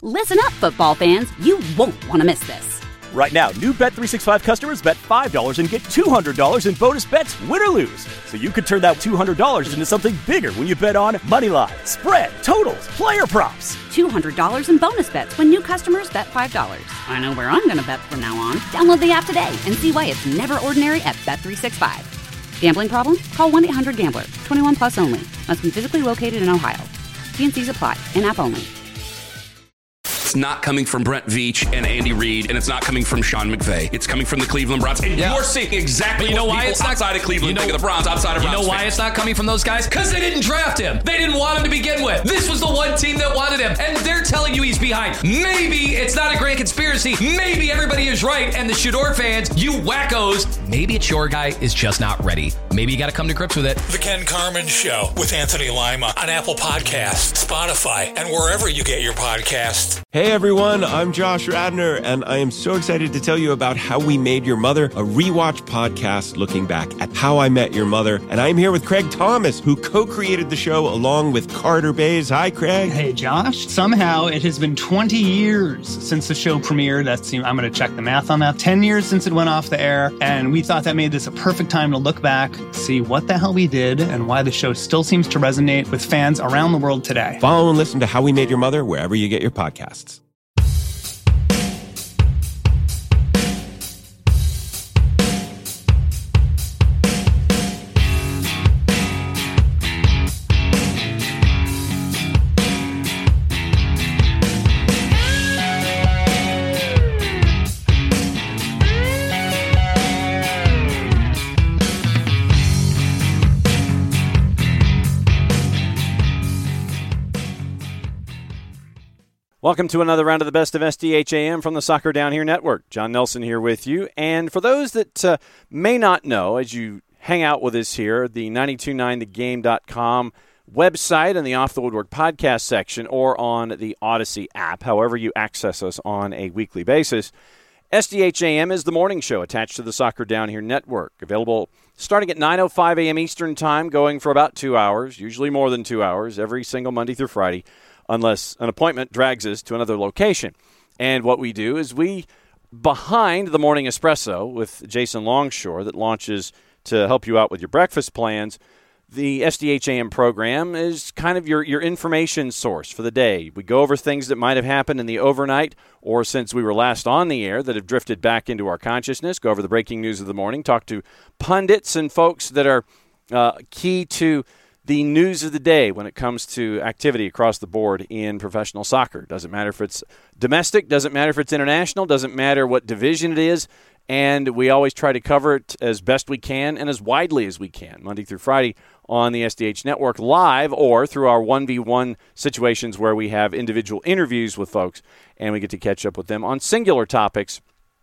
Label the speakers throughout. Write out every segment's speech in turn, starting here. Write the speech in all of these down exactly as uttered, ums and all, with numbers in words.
Speaker 1: Listen up, football fans. You won't want to miss this.
Speaker 2: Right now, new Bet three sixty-five customers bet five dollars and get two hundred dollars in bonus bets, win or lose. So you could turn that two hundred dollars into something bigger when you bet on money line, spread, totals, player props.
Speaker 1: two hundred dollars in bonus bets when new customers bet five dollars. I know where I'm going to bet from now on. Download the app today and see why it's never ordinary at Bet three sixty-five. Gambling problem? Call one eight hundred gambler. twenty-one plus only. Must be physically located in Ohio. T and C's apply. In-app only.
Speaker 3: It's not coming from Brent Veach and Andy Reid, and it's not coming from Sean McVay. It's coming from the Cleveland Browns. And yeah. you're seeing exactly you know what why people it's not, outside of Cleveland you know, think of the Browns, outside of Browns.
Speaker 4: You know why
Speaker 3: fans.
Speaker 4: It's not coming from those guys? Because they didn't draft him. They didn't want him to begin with. This was the one team that wanted him, and they're telling you he's behind. Maybe it's not a grand conspiracy. Maybe everybody is right, and the Shador fans, you wackos, maybe it's your guy is just not ready. Maybe you got to come to grips with it.
Speaker 5: The Ken Carman Show with Anthony Lima on Apple Podcasts, Spotify, and wherever you get your podcasts.
Speaker 6: Hey everyone, I'm Josh Radner, and I am so excited to tell you about How We Made Your Mother, a rewatch podcast looking back at How I Met Your Mother. And I'm here with Craig Thomas, who co-created the show along with Carter Bays. Hi, Craig.
Speaker 7: Hey, Josh. Somehow it has been twenty years since the show premiered. That's, I'm going to check the math on that. ten years since it went off the air, and we thought that made this a perfect time to look back, see what the hell we did, and why the show still seems to resonate with fans around the world today.
Speaker 6: Follow and listen to How We Made Your Mother wherever you get your podcasts.
Speaker 2: Welcome to another round of the Best of S D H A M from the Soccer Down Here Network. John Nelson here with you. And for those that uh, may not know, as you hang out with us here, the nine two nine the game dot com website and the Off the Woodwork podcast section, or on the Odyssey app, however you access us on a weekly basis, S D H A M is the morning show attached to the Soccer Down Here Network, available starting at nine oh five a.m. Eastern Time, going for about two hours, usually more than two hours, every single Monday through Friday, unless an appointment drags us to another location. And what we do is we, behind the Morning Espresso with Jason Longshore that launches to help you out with your breakfast plans, the S D H A M program is kind of your, your information source for the day. We go over things that might have happened in the overnight or since we were last on the air that have drifted back into our consciousness, go over the breaking news of the morning, talk to pundits and folks that are uh, key to the news of the day when it comes to activity across the board in professional soccer. Doesn't matter if it's domestic, doesn't matter if it's international, doesn't matter what division it is, and we always try to cover it as best we can and as widely as we can, Monday through Friday on the S D H Network live or through our one v one situations where we have individual interviews with folks and we get to catch up with them on singular topics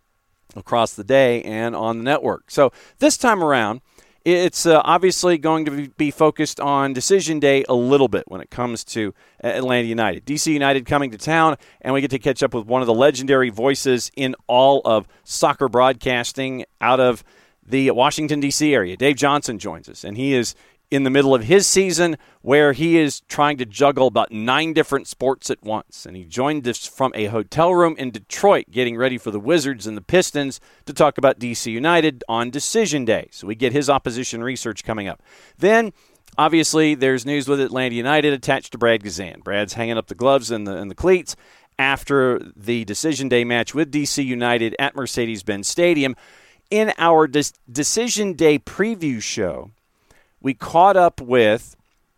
Speaker 2: across the day and on the network. So this time around, it's uh, obviously going to be focused on Decision Day a little bit when it comes to Atlanta United. D C United coming to town, and we get to catch up with one of the legendary voices in all of soccer broadcasting out of the Washington, D C area. Dave Johnson joins us, and he is in the middle of his season where he is trying to juggle about nine different sports at once. And he joined us from a hotel room in Detroit getting ready for the Wizards and the Pistons to talk about D C United on Decision Day. So we get his opposition research coming up. Then, obviously, there's news with Atlanta United attached to Brad Guzan. Brad's hanging up the gloves and the, and the cleats after the Decision Day match with D C United at Mercedes-Benz Stadium. In our De- Decision Day preview show, we caught up with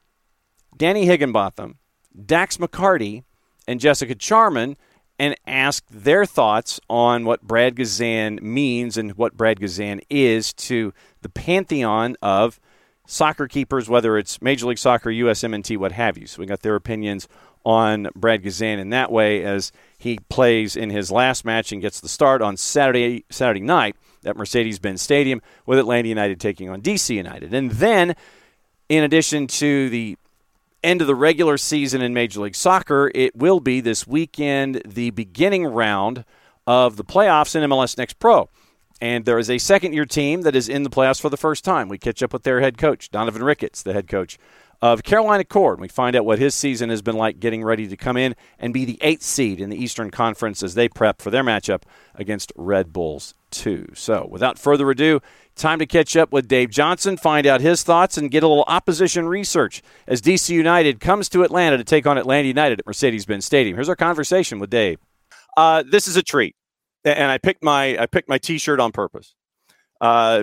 Speaker 2: Danny Higginbotham, Dax McCarty, and Jessica Charman and asked their thoughts on what Brad Guzan means and what Brad Guzan is to the pantheon of soccer keepers, whether it's Major League Soccer, U S M N T, what have you. So we got their opinions on Brad Guzan in that way as he plays in his last match and gets the start on Saturday Saturday night at Mercedes-Benz Stadium with Atlanta United taking on D C United. And then, in addition to the end of the regular season in Major League Soccer, it will be this weekend the beginning round of the playoffs in M L S Next Pro. And there is a second-year team that is in the playoffs for the first time. We catch up with their head coach, Donovan Ricketts, the head coach of Carolina Cord. We find out what his season has been like getting ready to come in and be the eighth seed in the Eastern Conference as they prep for their matchup against Red Bulls two. So without further ado, time to catch up with Dave Johnson, find out his thoughts, and get a little opposition research as D C United comes to Atlanta to take on Atlanta United at Mercedes-Benz Stadium. Here's our conversation with Dave. Uh, this is a treat, and I picked my I picked my T-shirt on purpose. Uh,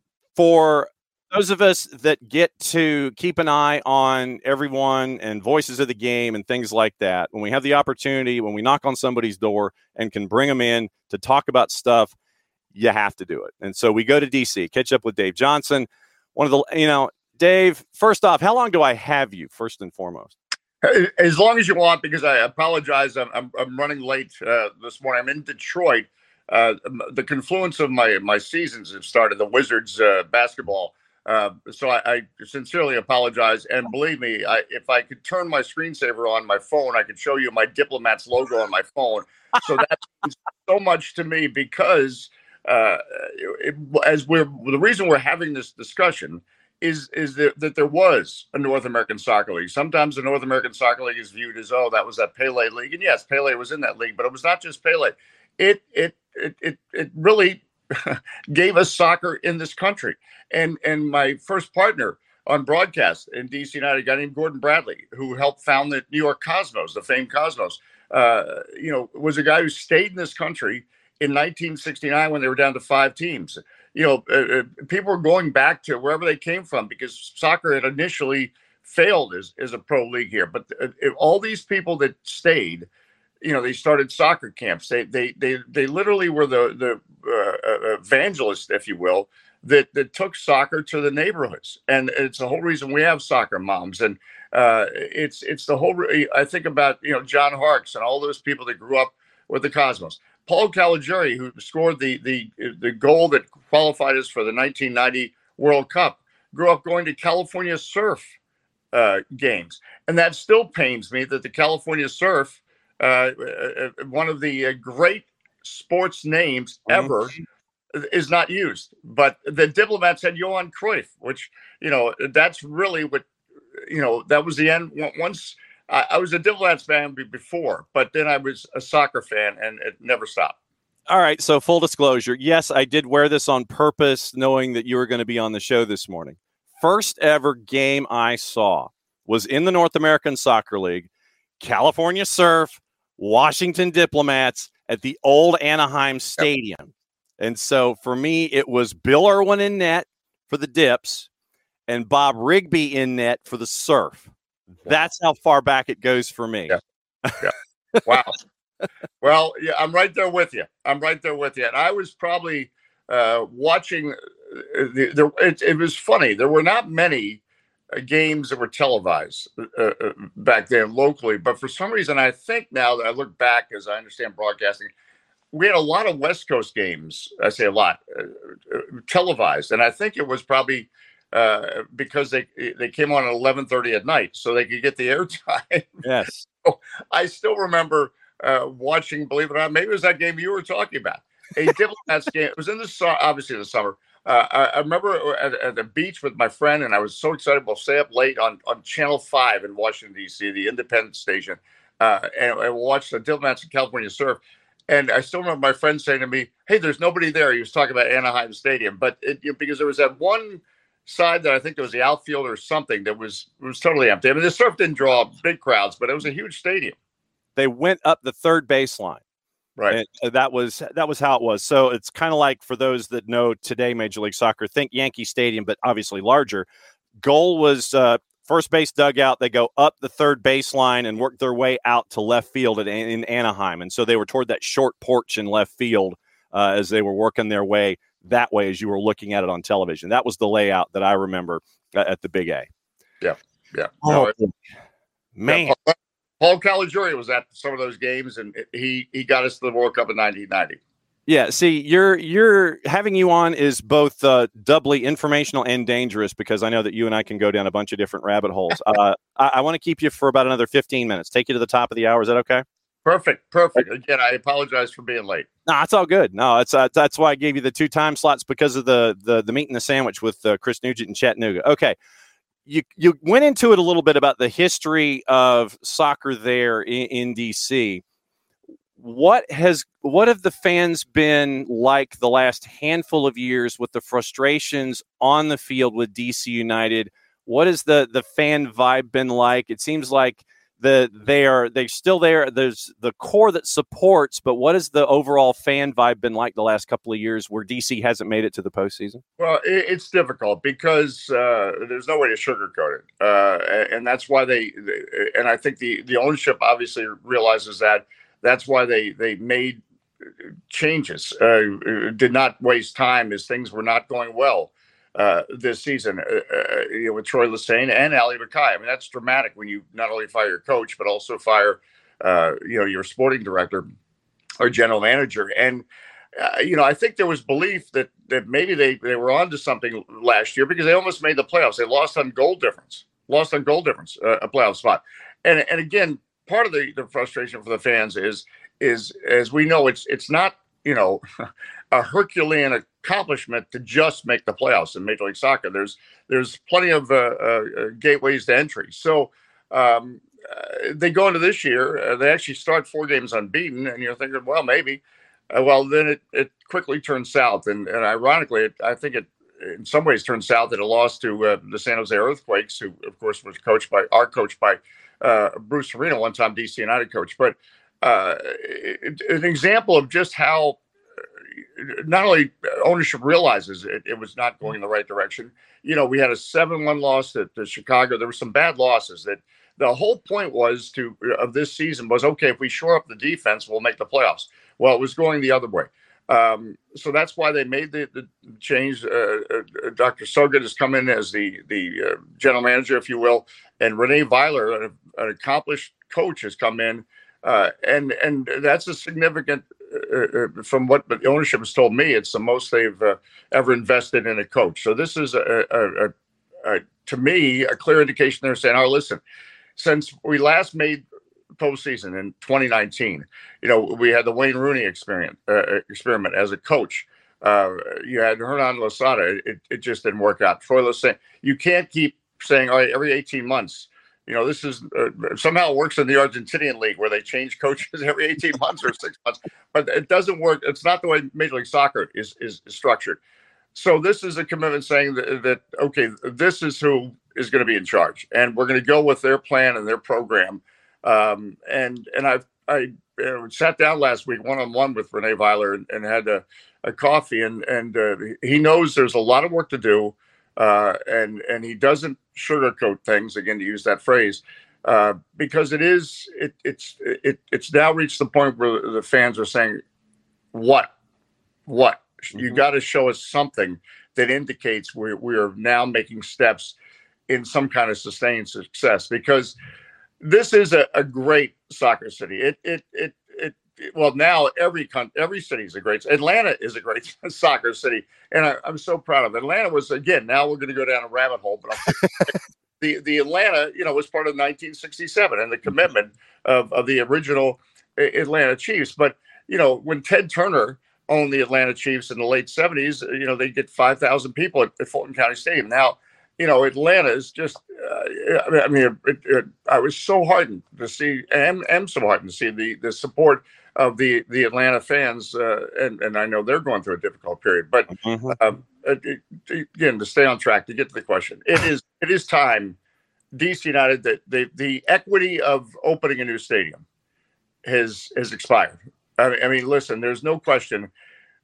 Speaker 2: for those of us that get to keep an eye on everyone and voices of the game and things like that, when we have the opportunity, when we knock on somebody's door and can bring them in to talk about stuff, you have to do it. And so we go to D C, catch up with Dave Johnson. One of the, you know, Dave, first off, how long do I have you, first and foremost?
Speaker 8: As long as you want, because I apologize. I'm, I'm, I'm running late uh, this morning. I'm in Detroit. Uh, the confluence of my, my seasons have started, the Wizards uh, basketball. Uh, so I, I sincerely apologize. And believe me, I, if I could turn my screensaver on my phone, I could show you my Diplomats logo on my phone. So that means so much to me because uh, it, as we're the reason we're having this discussion is is that, that there was a North American Soccer League. Sometimes the North American Soccer League is viewed as, oh, that was that Pele League. And yes, Pele was in that league, but it was not just Pele. It it it it, it really gave us soccer in this country. And and my first partner on broadcast in D C United, a guy named Gordon Bradley, who helped found the New York Cosmos, the famed Cosmos, uh, you know, was a guy who stayed in this country in nineteen sixty-nine when they were down to five teams. You know, uh, people were going back to wherever they came from because soccer had initially failed as, as a pro league here. But uh, all these people that stayed, you know, they started soccer camps. They they they they literally were the the uh, evangelists, if you will, that that took soccer to the neighborhoods. And it's the whole reason we have soccer moms. And uh, it's it's the whole. I think about, you know, John Harkes and all those people that grew up with the Cosmos. Paul Caligiuri, who scored the the the goal that qualified us for the nineteen ninety World Cup, grew up going to California Surf uh, games, and that still pains me that the California Surf, uh, one of the uh, great sports names ever, mm-hmm. is not used. But the Diplomats had Johan Cruyff, which, you know, that's really what, you know, that was the end. Once I, I was a Diplomats fan before, but then I was a soccer fan, and it never stopped.
Speaker 2: All right. So full disclosure. Yes, I did wear this on purpose, knowing that you were going to be on the show this morning. First ever game I saw was in the North American Soccer League, California Surf, Washington Diplomats at the old Anaheim Stadium. Yep. And so for me, it was Bill Irwin in net for the Dips and Bob Rigby in net for the Surf. That's how far back it goes for me.
Speaker 8: Yeah. Yeah. Wow. Well, yeah, I'm right there with you. I'm right there with you. And I was probably uh, watching. Uh, the, the, it, it was funny. There were not many uh, games that were televised uh, uh, back then locally. But for some reason, I think now that I look back, as I understand broadcasting, we had a lot of West Coast games. I say a lot uh, uh, televised, and I think it was probably uh, because they they came on at eleven thirty at night, so they could get the airtime.
Speaker 2: Yes,
Speaker 8: so I still remember uh, watching. Believe it or not, maybe it was that game you were talking about. A Diplomats game. It was in the su- obviously the summer. Uh, I, I remember at, at the beach with my friend, and I was so excited. We'll stay up late on on Channel Five in Washington D C, the independent station, uh, and I watched the Diplomats and California Surf. And I still remember my friend saying to me, "Hey, there's nobody there." He was talking about Anaheim Stadium, but it, because there was that one side that I think there was the outfield or something that was was totally empty. I mean, the Surf didn't draw big crowds, but it was a huge stadium.
Speaker 2: They went up the third baseline,
Speaker 8: right?
Speaker 2: And that was that was how it was. So it's kind of like, for those that know today Major League Soccer, think Yankee Stadium, but obviously larger. Goal was uh, first base dugout. They go up the third baseline and work their way out to left field at, in Anaheim. And so they were toward that short porch in left field uh, as they were working their way that way as you were looking at it on television. That was the layout that I remember uh, at the Big A.
Speaker 8: Yeah, yeah.
Speaker 2: Oh,
Speaker 8: no,
Speaker 2: man.
Speaker 8: Yeah, Paul, Paul Caligiuri was at some of those games, and he he got us to the World Cup in nineteen ninety.
Speaker 2: Yeah, see, you're you're having you on is both uh, doubly informational and dangerous, because I know that you and I can go down a bunch of different rabbit holes. Uh, I, I want to keep you for about another fifteen minutes. Take you to the top of the hour. Is that okay?
Speaker 8: Perfect, perfect. Again, I apologize for being late.
Speaker 2: No, it's all good. No, it's uh, that's why I gave you the two time slots, because of the the the meat and the sandwich with uh, Chris Nugent and Chattanooga. Okay, you you went into it a little bit about the history of soccer there in, in D C. What has what have the fans been like the last handful of years with the frustrations on the field with D C United? What has the the fan vibe been like? It seems like the they are they're still there. There's the core that supports, but what has the overall fan vibe been like the last couple of years where D C hasn't made it to the postseason?
Speaker 8: Well, it, it's difficult because uh, there's no way to sugarcoat it, uh, and that's why they, they. And I think the the ownership obviously realizes that. That's why they they made changes. Uh, did not waste time as things were not going well uh, this season uh, uh, you know, with Troy Lesesne and Ali Mackay. I mean, that's dramatic when you not only fire your coach but also fire uh, you know your sporting director or general manager. And uh, you know, I think there was belief that that maybe they they were onto something last year because they almost made the playoffs. They lost on goal difference, lost on goal difference, uh, a playoff spot. And and again. Part of the, the frustration for the fans is, is as we know, it's it's not, you know, a Herculean accomplishment to just make the playoffs in Major League Soccer. There's there's plenty of uh, uh, gateways to entry. So um, uh, they go into this year, uh, they actually start four games unbeaten, and you're thinking, well, maybe. Uh, well, then it, it quickly turns south. And, and ironically, it, I think it in some ways turned south at a loss to uh, the San Jose Earthquakes, who, of course, was coached by, are coached by Uh, Bruce Arena, one-time D C United coach. But uh, it, an example of just how not only ownership realizes it, it was not going in the right direction. You know, we had a seven one loss to, to Chicago. There were some bad losses. That the whole point was to of this season was, okay, if we shore up the defense, we'll make the playoffs. Well, it was going the other way. Um, so that's why they made the, the change. Uh, uh, Doctor Sogert has come in as the the uh, general manager, if you will, and Renee Weiler, an, an accomplished coach, has come in, uh, and and that's a significant. Uh, from what the ownership has told me, it's the most they've uh, ever invested in a coach. So this is a, a, a, a to me a clear indication. They're saying, "Oh, listen, since we last made postseason in twenty nineteen, you know, we had the Wayne Rooney experiment, uh, experiment as a coach. Uh, you had Hernan Losada. It, it just didn't work out. Troy Lesesne. You can't keep saying, all right, every eighteen months, you know, this is uh, somehow it works in the Argentinian league where they change coaches every eighteen months or six months, but it doesn't work. It's not the way Major League Soccer is, is, is structured. So this is a commitment saying that, that, okay, this is who is going to be in charge, and we're going to go with their plan and their program. Um, and, and I've, I uh, sat down last week one-on-one with Renee Weiler and, and had a, a coffee, and, and uh, he knows there's a lot of work to do. Uh, and, and he doesn't sugarcoat things, again, to use that phrase, uh, because it is, it, it's, it, it's now reached the point where the fans are saying, what, what, mm-hmm. You got to show us something that indicates we we are now making steps in some kind of sustained success, because this is a, a great soccer city. It, it, it, it, well, now every country, every city is a great. Atlanta is a great soccer city, and I, I'm so proud of it. Atlanta was, again. Now we're going to go down a rabbit hole, but I'll the the Atlanta, you know, was part of nineteen sixty-seven and the commitment of of the original Atlanta Chiefs. But you know, when Ted Turner owned the Atlanta Chiefs in the late seventies, you know, they get five thousand people at, at Fulton County Stadium. Now, you know, Atlanta is just. Uh, I mean, it, it, I was so heartened to see, and am so heartened to see the the support of the the Atlanta fans, uh, and and I know they're going through a difficult period. But mm-hmm. um, it, it, again, to stay on track, to get to the question, it is it is time. D C United, the, the the equity of opening a new stadium has has expired. I mean, I mean, listen, there's no question.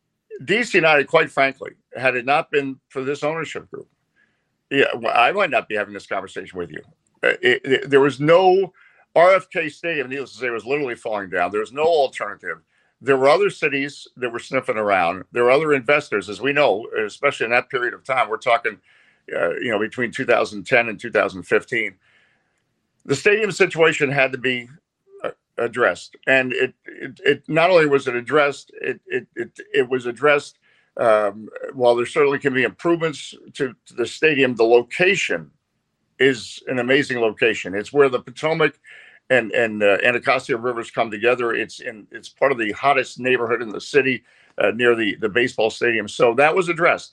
Speaker 8: D C United, quite frankly, had it not been for this ownership group, yeah, I might not be having this conversation with you. It, it, there was no R F K Stadium, needless to say, was literally falling down. There was no alternative. There were other cities that were sniffing around. There were other investors, as we know, especially in that period of time. We're talking, uh, you know, between two thousand ten and two thousand fifteen. The stadium situation had to be uh, addressed, and it, it it not only was it addressed, it it it, it was addressed. Um, while there certainly can be improvements to, to the stadium, the location is an amazing location. It's where the Potomac and and uh, Anacostia rivers come together. It's in it's part of the hottest neighborhood in the city, uh, near the the baseball stadium. So that was addressed.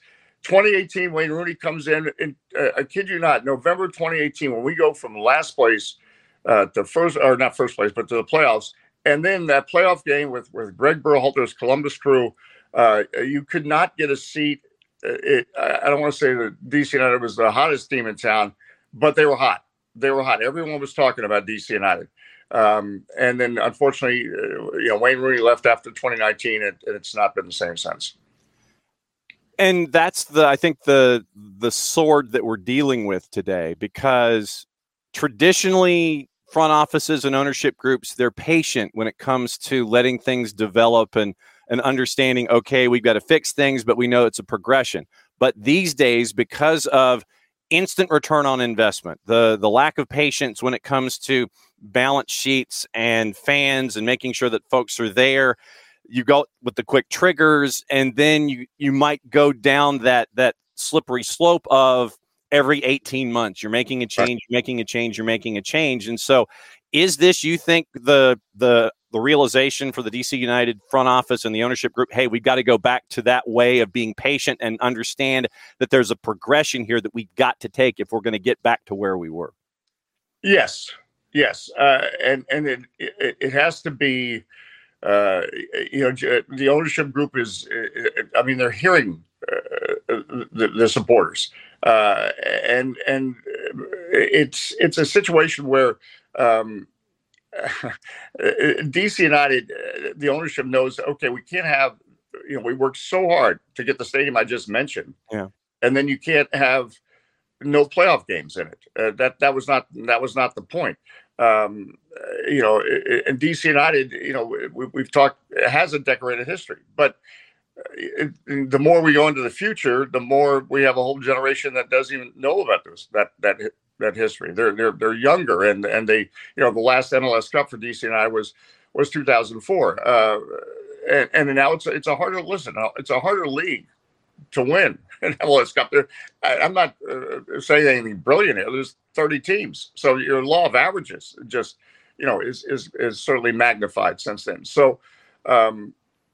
Speaker 8: twenty eighteen, Wayne Rooney comes in, and uh, I kid you not, November twenty eighteen, when we go from last place uh, to first, or not first place, but to the playoffs, and then that playoff game with, with Greg Berhalter's Columbus Crew, uh, you could not get a seat. It, I don't want to say that D C United was the hottest team in town, but they were hot. They were hot. Everyone was talking about D C United. Um, and then, unfortunately, uh, you know, Wayne Rooney left after twenty nineteen, and, and it's not been the same since.
Speaker 2: And that's the, I think the the sword that we're dealing with today, because traditionally front offices and ownership groups, they're patient when it comes to letting things develop and and understanding, okay, we've got to fix things, but we know it's a progression. But these days, because of instant return on investment, the the lack of patience when it comes to balance sheets and fans and making sure that folks are there, you go with the quick triggers, and then you you might go down that that slippery slope of every eighteen months you're making a change, you're making a change, you're making a change. And so is this, you think, the the the realization for the D C United front office and the ownership group, hey, we've got to go back to that way of being patient and understand that there's a progression here that we've got to take if we're going to get back to where we were?
Speaker 8: Yes, yes. Uh, and and it, it, it has to be, uh, you know, the ownership group is, I mean, they're hearing uh, the, the supporters. Uh, and and it's it's a situation where um, D C United, the ownership knows, okay, we can't have, you know, we worked so hard to get the stadium I just mentioned,
Speaker 2: yeah,
Speaker 8: and then you can't have no playoff games in it. Uh, that that was not that was not the point. Um, you know, and D C United, you know, we, we've talked, it has a decorated history, but it, the more we go into the future, the more we have a whole generation that doesn't even know about this that that that history. They're they're they're younger, and and they, you know, the last N L S Cup for D C and I was was two thousand four, uh, and and now it's it's a harder listen. It's a harder league to win an N L S Cup. There, I, I'm not uh, saying anything brilliant here. There's thirty teams, so your law of averages just, you know, is is is certainly magnified since then. So um,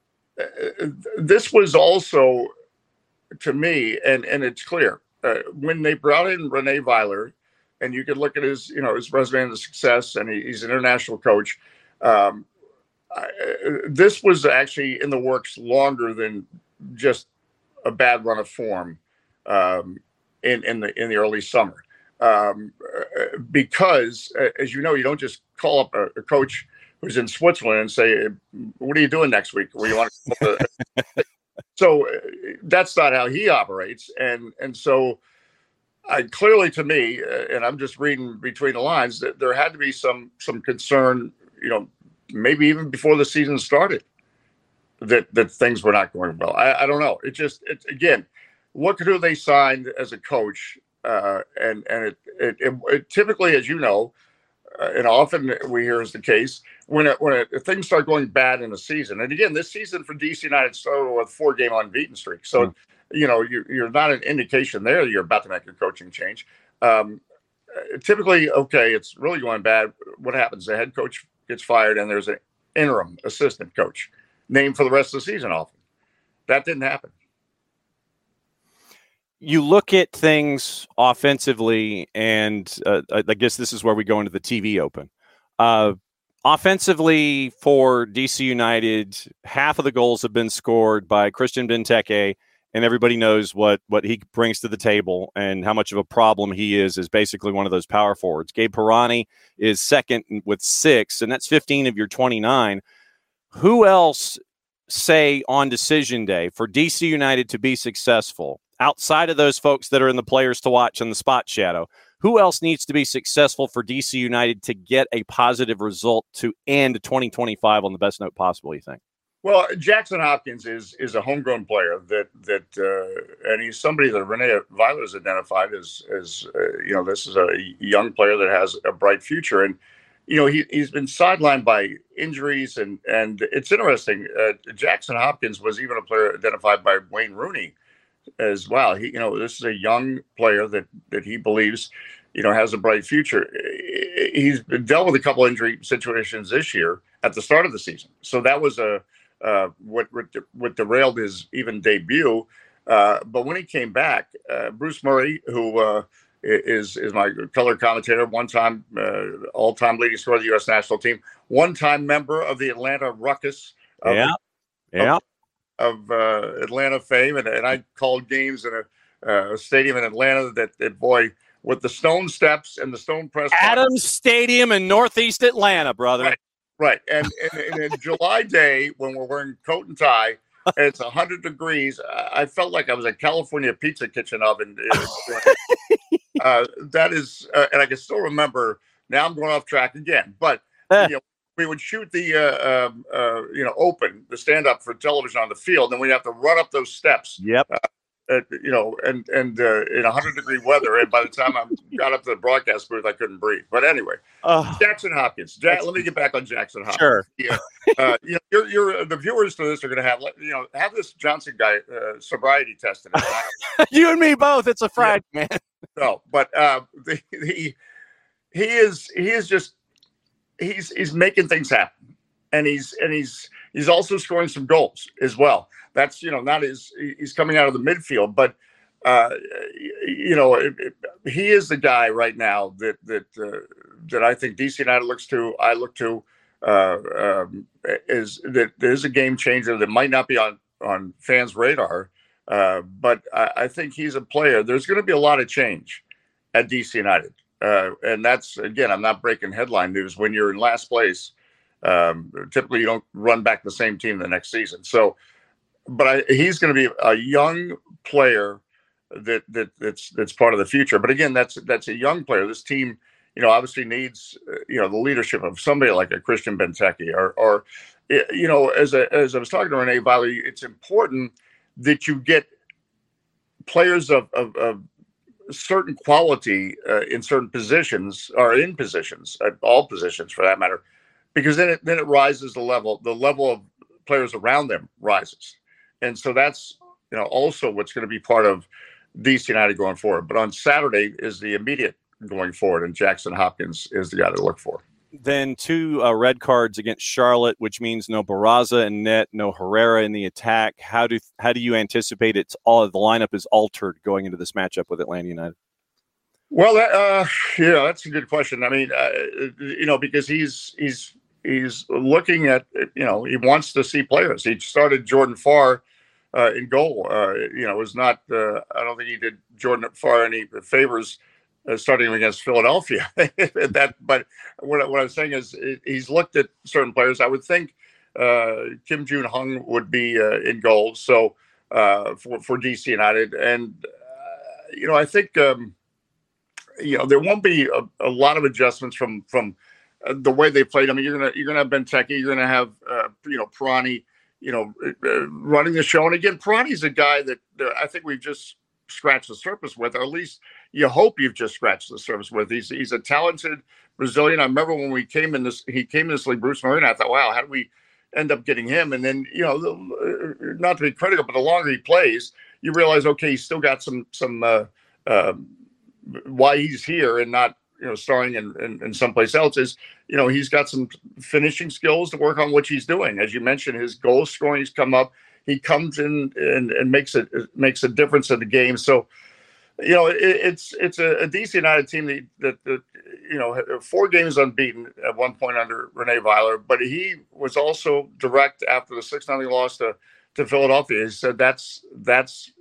Speaker 8: this was also, to me, and and it's clear uh, when they brought in Rene Weiler, and you could look at his, you know, his resume and the success, and he, he's an international coach. Um, I, this was actually in the works longer than just a bad run of form um, in in the in the early summer, um, because as you know, you don't just call up a, a coach who's in Switzerland and say, "What are you doing next week?" Where you want to so that's not how he operates, and and so I, clearly to me, and I'm just reading between the lines, that there had to be some some concern, you know, maybe even before the season started, that that things were not going well. I, I don't know. It just, it, again, look at who they signed as a coach, uh, and and it, it, it, it typically, as you know, uh, and often we hear is the case, when it, when it, if things start going bad in a season, and again, this season for D C United started with a four-game unbeaten streak, so mm. you know you're, you're not an indication there that you're about to make a coaching change. Um, typically, okay, it's really going bad. What happens? The head coach gets fired, and there's an interim assistant coach named for the rest of the season often. That didn't happen.
Speaker 2: You look at things offensively, and uh, I guess this is where we go into the T V open. Uh, offensively for D C United, half of the goals have been scored by Christian Benteke, and everybody knows what, what he brings to the table and how much of a problem he is as basically one of those power forwards. Gabe Pirani is second with six, and that's fifteen of your twenty-nine. Who else, say, on decision day for D C United to be successful, outside of those folks that are in the players to watch and the spot shadow, who else needs to be successful for D C United to get a positive result to end twenty twenty-five on the best note possible, you think?
Speaker 8: Well, Jackson Hopkins is is a homegrown player that that uh, and he's somebody that Rene Weiler has identified as as uh, you know, this is a young player that has a bright future, and you know he he's been sidelined by injuries, and and it's interesting. Uh, Jackson Hopkins was even a player identified by Wayne Rooney as well. He, you know, this is a young player that that he believes, you know, has a bright future. He's dealt with a couple injury situations this year at the start of the season, so that was a uh, what what derailed his even debut. Uh, but when he came back, uh, Bruce Murray, who uh, is is my color commentator, one-time uh, all-time leading scorer of the U S national team, one-time member of the Atlanta Ruckus. Of,
Speaker 2: yeah, yeah.
Speaker 8: Of, of uh, Atlanta fame, and, and I called games in a, uh, stadium in Atlanta that, that, boy, with the stone steps and the stone press.
Speaker 2: Adams Stadium in Northeast Atlanta, brother.
Speaker 8: Right, right. And, and, and in July day, when we're wearing coat and tie, it's one hundred degrees. I felt like I was a California pizza kitchen oven. uh, that is, uh, and I can still remember. Now I'm going off track again, but you know, we would shoot the uh, um, uh, you know open the stand up for television on the field, and we'd have to run up those steps.
Speaker 2: Yep.
Speaker 8: Uh, uh, you know, and and uh, in one hundred degree weather, and by the time I got up to the broadcast booth, I couldn't breathe. But anyway, uh, Jackson Hopkins. Jack, let me get back on Jackson Hopkins.
Speaker 2: Sure.
Speaker 8: Yeah. Uh, you know, you're, you're the viewers to this are going to have you know have this Johnson guy uh, sobriety tested.
Speaker 2: You and me both. It's a Friday, yeah. man.
Speaker 8: No, but uh, the, he he is he is just he's he's making things happen, and he's and he's he's also scoring some goals as well. That's you know not his he's coming out of the midfield, but uh, you know it, it, he is the guy right now that that uh, that I think D C United looks to. I look to uh, um, is that there's a game changer that might not be on on fans' radar. Uh, but I, I think he's a player. There's going to be a lot of change at D C United. Uh, and that's, again, I'm not breaking headline news. When you're in last place, um, typically you don't run back the same team the next season. So, but I, he's going to be a young player that, that that's that's part of the future. But again, that's that's a young player. This team, you know, obviously needs, uh, you know, the leadership of somebody like a Christian Benteke or, or you know, as, a, as I was talking to Renee Viler, it's important that you get players of, of, of certain quality uh, in certain positions or in positions, uh, all positions for that matter, because then it then it rises the level. The level of players around them rises, and so that's you know also what's going to be part of D C United going forward. But on Saturday is the immediate going forward, and Jackson Hopkins is the guy to look for.
Speaker 2: Then two uh, red cards against Charlotte, which means no Barraza in net, no Herrera in the attack. How do how do you anticipate it's all the lineup is altered going into this matchup with Atlanta United?
Speaker 8: Well, uh, yeah, that's a good question. I mean, uh, you know, because he's he's he's looking at you know he wants to see players. He started Jordan Farr uh, in goal. Uh, you know, it was not. Uh, I don't think he did Jordan Farr any favors. Uh, starting against Philadelphia, that. But what, what I'm saying is, he's looked at certain players. I would think uh, Kim Jun Hung would be uh, in goal. So uh, for for D C United, and uh, you know, I think um, you know there won't be a, a lot of adjustments from from uh, the way they played. I mean, you're gonna you're gonna have Benteke, you're gonna have uh, you know Pirani, you know, uh, running the show. And again, Pirani's a guy that, that I think we've just scratched the surface with, or at least you hope you've just scratched the surface with. He's he's a talented Brazilian. I remember when we came in this, he came in this league, Bruce Murray, and I thought, wow, how do we end up getting him? And then, you know, the, not to be critical, but the longer he plays, you realize, okay, he's still got some, some uh, uh, why he's here and not, you know, starring in, in, in someplace else is, you know, he's got some finishing skills to work on, which he's doing. As you mentioned, his goal scoring's come up. He comes in and, and makes a makes a difference in the game. So, you know, it, it's it's a, a D C United team that, that, that you know four games unbeaten at one point under Renee Viler, but he was also direct after the six nothing loss to to Philadelphia. He said that's that's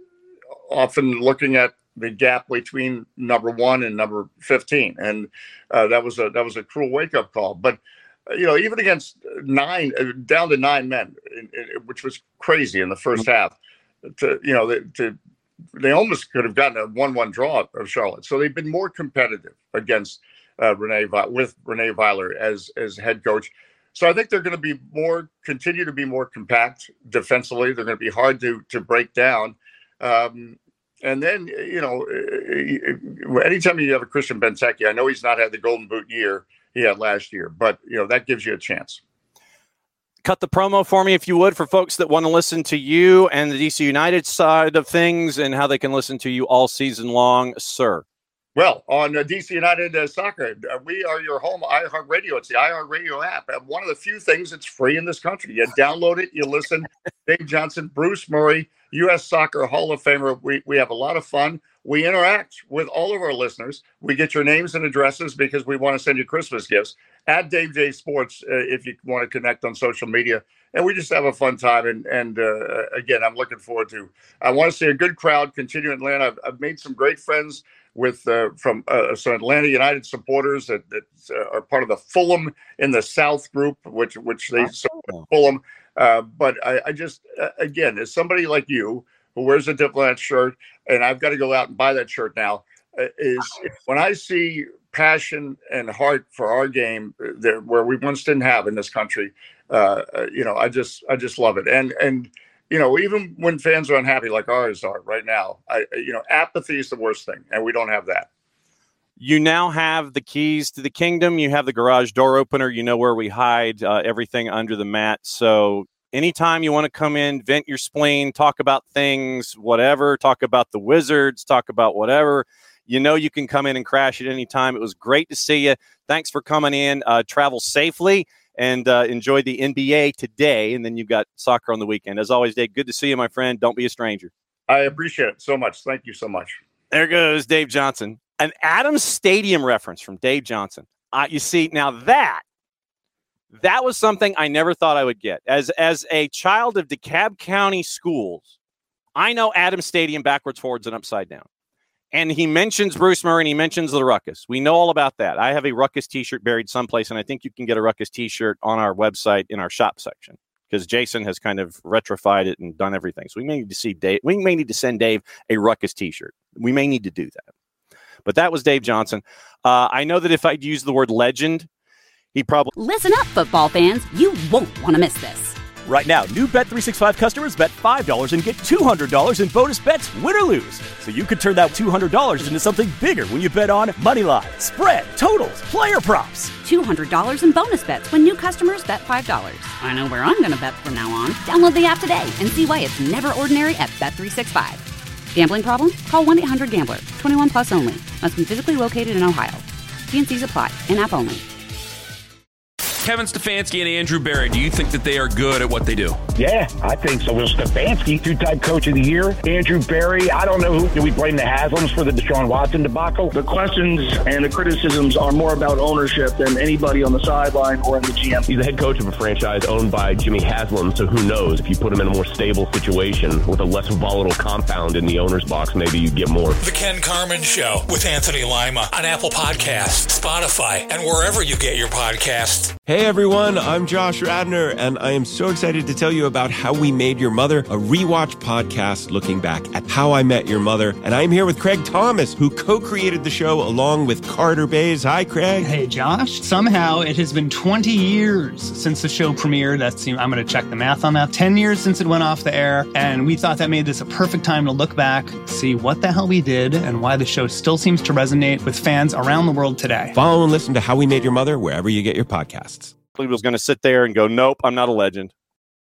Speaker 8: often looking at the gap between number one and number fifteen, and uh, that was a that was a cruel wake up call. But you know, even against nine, down to nine men, which was crazy in the first half, to you know, to they almost could have gotten a one-one draw of Charlotte. So they've been more competitive against uh, Renee with Renee Viler as as head coach. So I think they're going to be more, continue to be more compact defensively. They're going to be hard to to break down. Um, and then you know, anytime you have a Christian Benteke, I know he's not had the Golden Boot year he had last year, but you know that gives you a chance.
Speaker 2: Cut the promo for me, if you would, for folks that want to listen to you and the D C United side of things and how they can listen to you all season long, sir.
Speaker 8: Well, on uh, D C United uh, Soccer, uh, we are your home iHeartRadio. It's the iHeartRadio app. Uh, one of the few things that's free in this country. You download it, you listen. Dave Johnson, Bruce Murray, U S Soccer Hall of Famer. We, we have a lot of fun. We interact with all of our listeners. We get your names and addresses because we want to send you Christmas gifts. At Dave J Sports, uh, if you want to connect on social media. And we just have a fun time. And, and uh, again, I'm looking forward to, I want to see a good crowd continue in Atlanta. I've, I've made some great friends with uh, from uh, some Atlanta United supporters that, that uh, are part of the Fulham in the South group, which which they support Fulham. Uh, but I, I just, uh, again, as somebody like you who wears a Diplomat shirt, and I've got to go out and buy that shirt now, uh, is when I see passion and heart for our game there, where we once didn't have in this country, uh, you know, I just I just love it. And and you know, even when fans are unhappy like ours are right now, I you know, apathy is the worst thing, and we don't have that.
Speaker 2: You now have the keys to the kingdom. You have the garage door opener. You know where we hide uh, everything under the mat. So anytime you want to come in, vent your spleen, talk about things, whatever, talk about the Wizards, talk about whatever, you know you can come in and crash at any time. It was great to see you. Thanks for coming in. Uh, travel safely and uh, enjoy the N B A today. And then you've got soccer on the weekend. As always, Dave, good to see you, my friend. Don't be a stranger.
Speaker 8: I appreciate it so much. Thank you so much.
Speaker 2: There goes Dave Johnson. An Adams Stadium reference from Dave Johnson. Uh, you see, now that, that was something I never thought I would get. As, as a child of DeKalb County schools, I know Adams Stadium backwards, forwards, and upside down. And he mentions Bruce Murray and he mentions the Ruckus. We know all about that. I have a Ruckus t-shirt buried someplace, and I think you can get a Ruckus t-shirt on our website in our shop section because Jason has kind of retrified it and done everything. So we may need to see Dave. We may need to send Dave a Ruckus t-shirt. We may need to do that. But that was Dave Johnson. Uh, I know that if I'd use the word legend, he probably...
Speaker 1: Listen up, football fans. You won't want to miss this.
Speaker 9: Right now, new Bet three sixty-five customers bet five dollars and get two hundred dollars in bonus bets, win or lose. So you could turn that two hundred dollars into something bigger when you bet on money line, spread, totals, player props.
Speaker 1: two hundred dollars in bonus bets when new customers bet five dollars. I know where I'm going to bet from now on. Download the app today and see why it's never ordinary at Bet three sixty-five. Gambling problem? Call one eight hundred gambler. twenty-one plus only. Must be physically located in Ohio. T and C's apply. In-app only.
Speaker 3: Kevin Stefanski and Andrew Berry, do you think that they are good at what they do?
Speaker 10: Yeah, I think so. Well, Stefanski, two-time coach of the year. Andrew Berry, I don't know who. Do we blame the Haslams for the Deshaun Watson debacle?
Speaker 11: The questions and the criticisms are more about ownership than anybody on the sideline or in the G M.
Speaker 12: He's the head coach of a franchise owned by Jimmy Haslam, so who knows? If you put him in a more stable situation with a less volatile compound in the owner's box, maybe you get more.
Speaker 5: The Ken Carman Show with Anthony Lima on Apple Podcasts, Spotify, and wherever you get your podcasts.
Speaker 6: Hey everyone, I'm Josh Radnor, and I am so excited to tell you about How We Made Your Mother, a rewatch podcast looking back at How I Met Your Mother. And I'm here with Craig Thomas, who co-created the show along with Carter Bays. Hi, Craig.
Speaker 7: Hey, Josh. Somehow it has been twenty years since the show premiered. That's, I'm going to check the math on that. ten years since it went off the air, and we thought that made this a perfect time to look back, see what the hell we did, and why the show still seems to resonate with fans around the world today.
Speaker 6: Follow and listen to How We Made Your Mother wherever you get your podcasts.
Speaker 2: Cleveland was going to sit there and go, nope, I'm not a legend.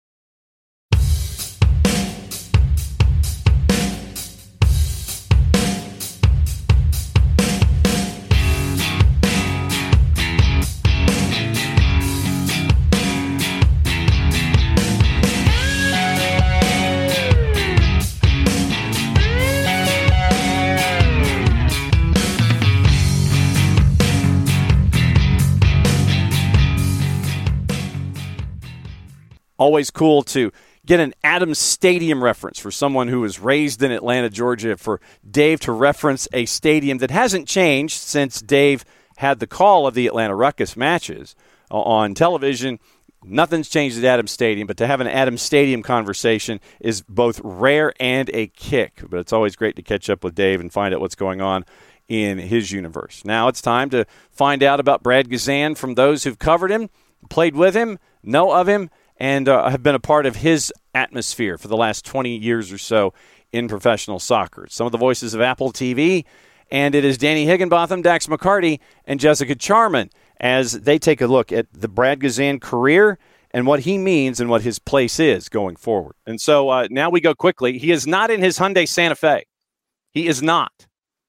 Speaker 2: Always cool to get an Adams Stadium reference for someone who was raised in Atlanta, Georgia, for Dave to reference a stadium that hasn't changed since Dave had the call of the Atlanta Ruckus matches on television. Nothing's changed at Adams Stadium, but to have an Adams Stadium conversation is both rare and a kick. But it's always great to catch up with Dave and find out what's going on in his universe. Now it's time to find out about Brad Guzan from those who've covered him, played with him, know of him, and uh, have been a part of his atmosphere for the last twenty years or so in professional soccer. Some of the voices of Apple T V, and it is Danny Higginbotham, Dax McCarty, and Jessica Charman as they take a look at the Brad Guzan career and what he means and what his place is going forward. And so uh, now we go quickly. He is not in his Hyundai Santa Fe. He is not.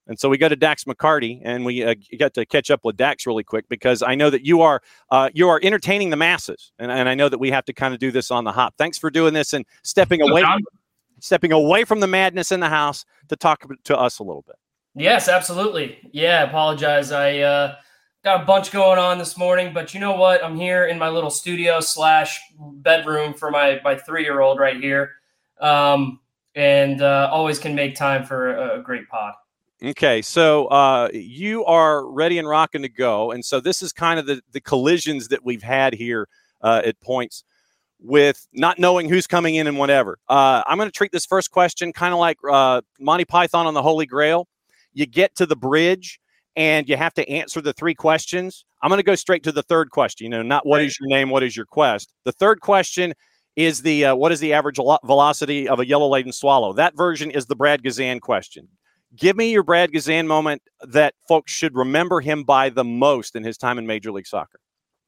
Speaker 2: And so we go to Dax McCarty, and we uh, got to catch up with Dax really quick because I know that you are uh, you are entertaining the masses, and, and I know that we have to kind of do this on the hop. Thanks for doing this and stepping away, stepping away from the madness in the house to talk to us a little bit.
Speaker 13: Yes, absolutely. Yeah, apologize. I uh, got a bunch going on this morning, but you know what? I'm here in my little studio slash bedroom for my my three-year-old right here, um, and uh, always can make time for a, a great pod.
Speaker 2: Okay, so uh, you are ready and rocking to go. And so this is kind of the, the collisions that we've had here uh, at points with not knowing who's coming in and whatever. Uh, I'm going to treat this first question kind of like uh, Monty Python on the Holy Grail. You get to the bridge and you have to answer the three questions. I'm going to go straight to the third question. You know, not what is your name, what is your quest? The third question is the uh, what is the average velocity of a yellow-laden swallow? That version is the Brad Guzan question. Give me your Brad Guzan moment that folks should remember him by the most in his time in Major League Soccer.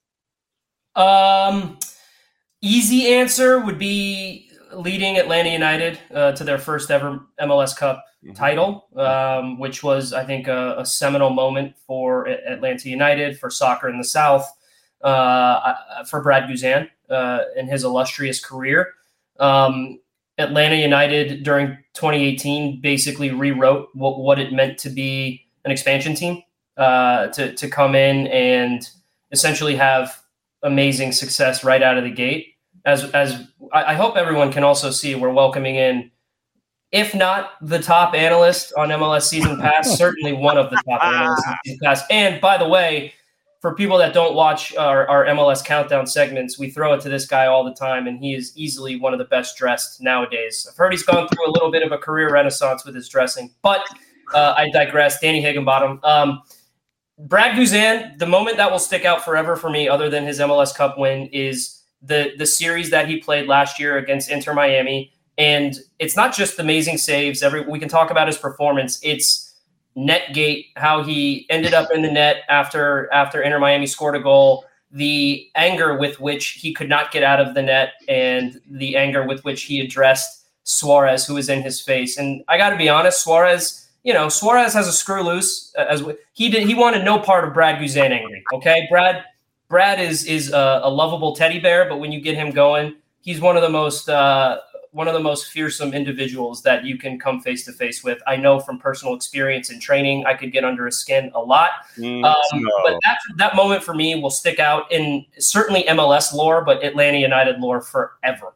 Speaker 13: Um, easy answer would be leading Atlanta United uh, to their first ever M L S Cup mm-hmm. title, um, which was, I think, a, a seminal moment for Atlanta United, for soccer in the South, uh, for Brad Guzan uh, in his illustrious career. Um, Atlanta United during twenty eighteen basically rewrote what, what it meant to be an expansion team, uh, to, to come in and essentially have amazing success right out of the gate. As as I hope everyone can also see, we're welcoming in, if not the top analyst on M L S Season Pass, certainly one of the top analysts on Season Pass. And by the way, for people that don't watch our, our M L S countdown segments, we throw it to this guy all the time, and he is easily one of the best dressed nowadays. I've heard he's gone through a little bit of a career renaissance with his dressing, but uh, I digress. Danny Higginbottom. Um, Brad Guzan, the moment that will stick out forever for me, other than his M L S Cup win, is the the series that he played last year against Inter Miami. And it's not just amazing saves. Every we can talk about his performance. It's Netgate, how he ended up in the net after after Inter Miami scored a goal, the anger with which he could not get out of the net, and the anger with which he addressed Suarez, who was in his face. And I got to be honest, Suarez, you know, Suarez has a screw loose. As he did, he wanted no part of Brad Guzan angry. Okay, Brad, Brad is is a, a lovable teddy bear, but when you get him going, he's one of the most uh, one of the most fearsome individuals that you can come face to face with. I know from personal experience and training, I could get under his skin a lot. Mm, um, no. But that, that moment for me will stick out in certainly M L S lore, but Atlanta United lore forever.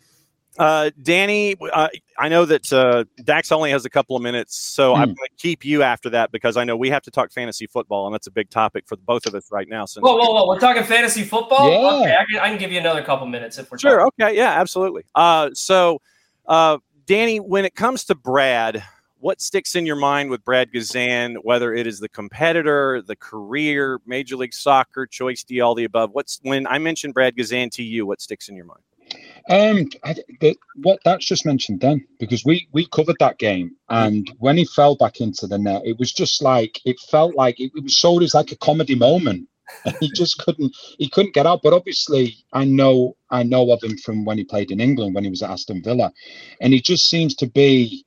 Speaker 2: Uh, Danny, uh, I know that uh, Dax only has a couple of minutes, so mm. I'm going to keep you after that because I know we have to talk fantasy football, and that's a big topic for both of us right now. Since
Speaker 13: whoa, whoa, whoa! We're talking fantasy football?
Speaker 2: Yeah.
Speaker 13: Okay, I can, I can give you another couple minutes if we're
Speaker 2: sure.
Speaker 13: talking.
Speaker 2: Okay, yeah, absolutely. Uh, so, uh, Danny, when it comes to Brad, what sticks in your mind with Brad Guzan, whether it is the competitor, the career, Major League Soccer, choice D, all the above? What's when I mention Brad Guzan to you, what sticks in your mind?
Speaker 14: Um, I, the, what that's just mentioned then, because we we covered that game, and when he fell back into the net, it was just like it felt like it, it was sold as like a comedy moment. And he just couldn't he couldn't get out. But obviously, I know I know of him from when he played in England when he was at Aston Villa, and he just seems to be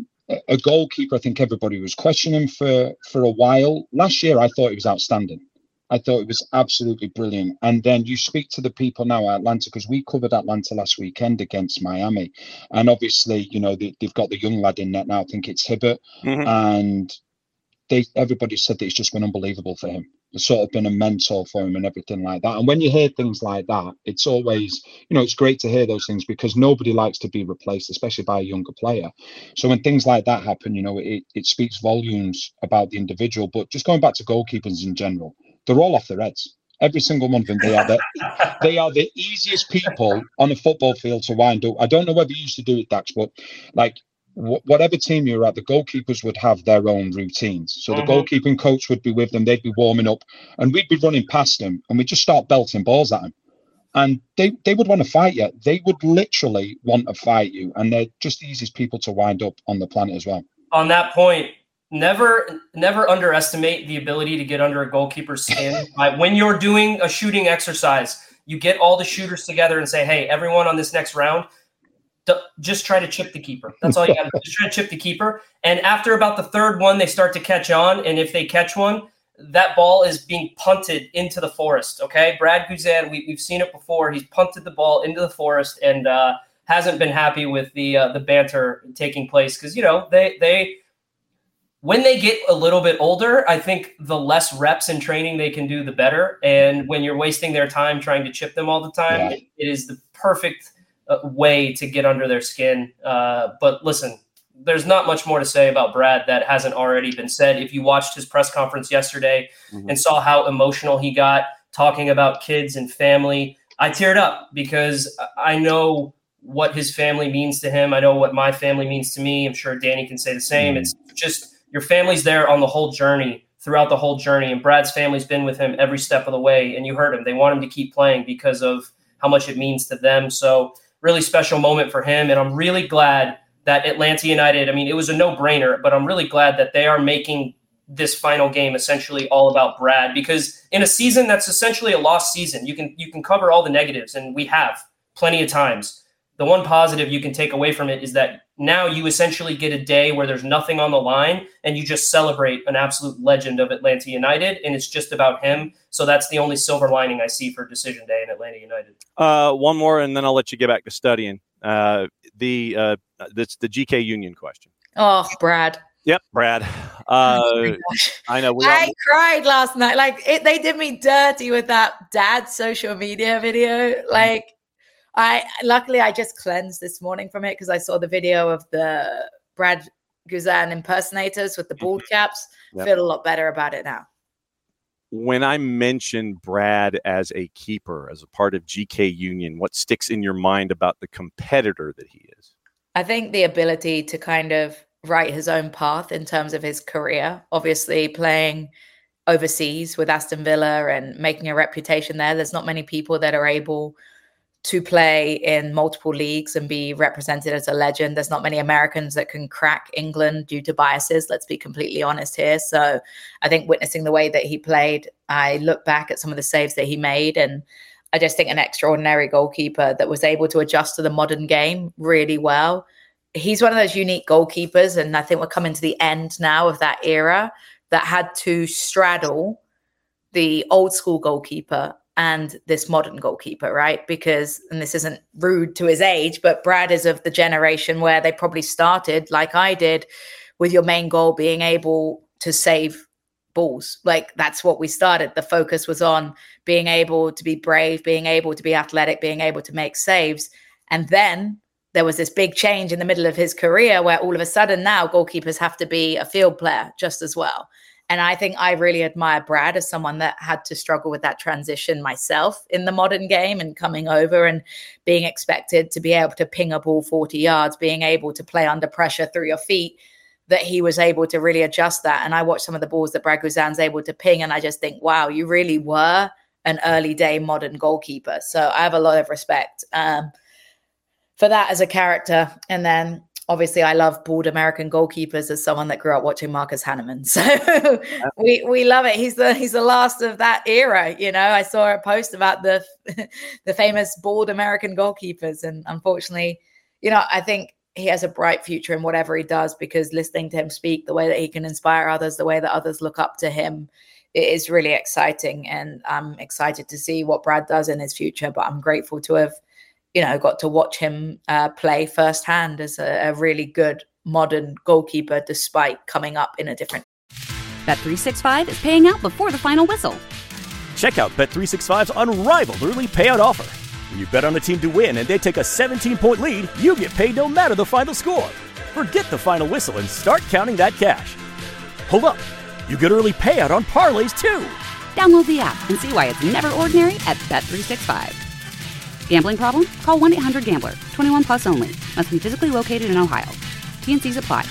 Speaker 14: a goalkeeper. I think everybody was questioning for for a while. Last year, I thought he was outstanding. I thought it was absolutely brilliant. And then you speak to the people now at Atlanta, because we covered Atlanta last weekend against Miami. And obviously, you know, they, they've got the young lad in net now. I think it's Hibbert. Mm-hmm. And they everybody said that it's just been unbelievable for him. It's sort of been a mentor for him and everything like that. And when you hear things like that, it's always, you know, it's great to hear those things because nobody likes to be replaced, especially by a younger player. So when things like that happen, you know, it, it speaks volumes about the individual. But just going back to goalkeepers in general, they're all off their heads. Every single one of them. They are the, they are the easiest people on a football field to wind up. I don't know whether you used to do it, Dax, but like wh- whatever team you're at, the goalkeepers would have their own routines. So the mm-hmm. goalkeeping coach would be with them. They'd be warming up and we'd be running past them and we'd just start belting balls at them. And they, they would want to fight you. They would literally want to fight you. And they're just the easiest people to wind up on the planet as well.
Speaker 13: On that point, Never, never underestimate the ability to get under a goalkeeper's skin. uh, when you're doing a shooting exercise, you get all the shooters together and say, hey, everyone on this next round, D- just try to chip the keeper. That's all you got to do. Just try to chip the keeper. And after about the third one, they start to catch on. And if they catch one, that ball is being punted into the forest. Okay. Brad Guzan, we, we've seen it before. He's punted the ball into the forest and uh, hasn't been happy with the, uh, the banter taking place. Cause you know, they, they, when they get a little bit older, I think the less reps in training they can do, the better. And when you're wasting their time trying to chip them all the time, yeah. it, it is the perfect uh, way to get under their skin. Uh, but listen, there's not much more to say about Brad that hasn't already been said. If you watched his press conference yesterday mm-hmm. and saw how emotional he got talking about kids and family, I teared up because I know what his family means to him. I know what my family means to me. I'm sure Danny can say the same. Mm-hmm. It's just your family's there on the whole journey, throughout the whole journey. And Brad's family's been with him every step of the way. And you heard him. They want him to keep playing because of how much it means to them. So really special moment for him. And I'm really glad that Atlanta United, I mean, it was a no-brainer, but I'm really glad that they are making this final game essentially all about Brad, because in a season that's essentially a lost season, you can you can cover all the negatives, and we have plenty of times. The one positive you can take away from it is that now you essentially get a day where there's nothing on the line and you just celebrate an absolute legend of Atlanta United, and it's just about him. So that's the only silver lining I see for decision day in Atlanta United.
Speaker 2: Uh, one more, and then I'll let you get back to studying. Uh, the uh, that's the G K Union question.
Speaker 15: Oh, Brad.
Speaker 2: Yep, Brad. Uh, oh I know. We
Speaker 15: I
Speaker 2: all-
Speaker 15: cried last night. Like it, they did me dirty with that dad's social media video. Like I, luckily I just cleansed this morning from it because I saw the video of the Brad Guzan impersonators with the bald caps. Yep. Feel a lot better about it now.
Speaker 2: When I mention Brad as a keeper, as a part of G K Union, what sticks in your mind about the competitor that he is?
Speaker 15: I think the ability to kind of write his own path in terms of his career, obviously playing overseas with Aston Villa and making a reputation there. There's not many people that are able to play in multiple leagues and be represented as a legend. There's not many Americans that can crack England due to biases. Let's be completely honest here. So I think witnessing the way that he played, I look back at some of the saves that he made, and I just think an extraordinary goalkeeper that was able to adjust to the modern game really well. He's one of those unique goalkeepers, and I think we're coming to the end now of that era that had to straddle the old school goalkeeper and this modern goalkeeper, right? Because, and this isn't rude to his age, but Brad is of the generation where they probably started, like I did, with your main goal being able to save balls. Like that's what we started. The focus was on being able to be brave, being able to be athletic, being able to make saves. And then there was this big change in the middle of his career where all of a sudden now goalkeepers have to be a field player just as well. And I think I really admire Brad as someone that had to struggle with that transition myself in the modern game and coming over and being expected to be able to ping a ball forty yards, being able to play under pressure through your feet, that he was able to really adjust that. And I watched some of the balls that Brad Guzan's able to ping, and I just think, wow, you really were an early day modern goalkeeper. So I have a lot of respect um, for that as a character. And then obviously I love bald American goalkeepers as someone that grew up watching Marcus Hanneman. So we we love it. He's the he's the last of that era. You know, I saw a post about the the famous bald American goalkeepers. And unfortunately, you know, I think he has a bright future in whatever he does, because listening to him speak, the way that he can inspire others, the way that others look up to him, it is really exciting. And I'm excited to see what Brad does in his future. But I'm grateful to have, you know, got to watch him uh, play firsthand as a, a really good modern goalkeeper, despite coming up in a different.
Speaker 1: Bet three sixty-five is paying out before the final whistle.
Speaker 9: Check out Bet three sixty-five's unrivaled early payout offer. When you bet on a team to win and they take a seventeen-point lead, you get paid no matter the final score. Forget the final whistle and start counting that cash. Hold up. You get early payout on parlays, too.
Speaker 1: Download the app and see why it's never ordinary at Bet three sixty-five. Gambling problem? Call one eight hundred gambler. twenty-one plus only. Must be physically located in Ohio. T N Cs apply.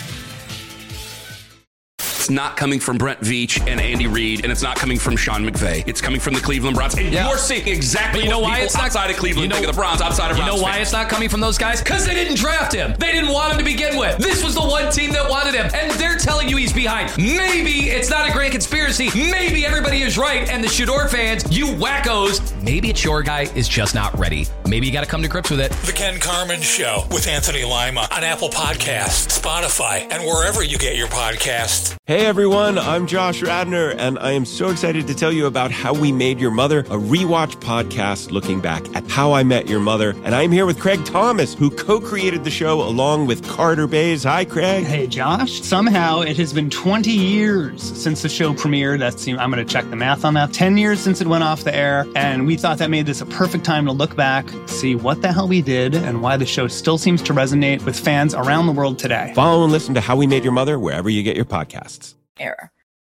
Speaker 3: It's not coming from Brent Veach and Andy Reid, and it's not coming from Sean McVay. It's coming from the Cleveland Browns. And yeah. you're seeing exactly but you know
Speaker 4: why
Speaker 3: it's not
Speaker 4: outside
Speaker 3: of Cleveland. You know, think of the Browns outside of
Speaker 4: You
Speaker 3: Browns
Speaker 4: know why
Speaker 3: fans.
Speaker 4: it's not coming from those guys? Because they didn't draft him. They didn't want him to begin with. This was the one team that wanted him, and they're telling you he's behind. Maybe it's not a grand conspiracy. Maybe everybody is right, and the Shador fans, you wackos, maybe it's your guy is just not ready. Maybe you got to come to grips with it.
Speaker 5: The Ken Carman Show with Anthony Lima on Apple Podcasts, Spotify, and wherever you get your podcasts.
Speaker 6: Hey everyone, I'm Josh Radner, and I am so excited to tell you about How We Made Your Mother, a rewatch podcast looking back at How I Met Your Mother. And I'm here with Craig Thomas, who co-created the show along with Carter Bays. Hi, Craig.
Speaker 7: Hey, Josh. Somehow it has been twenty years since the show premiered. That's, I'm going to check the math on that. ten years since it went off the air, and we thought that made this a perfect time to look back, see what the hell we did, and why the show still seems to resonate with fans around the world today.
Speaker 6: Follow and listen to How We Made Your Mother wherever you get your podcasts.
Speaker 15: Era.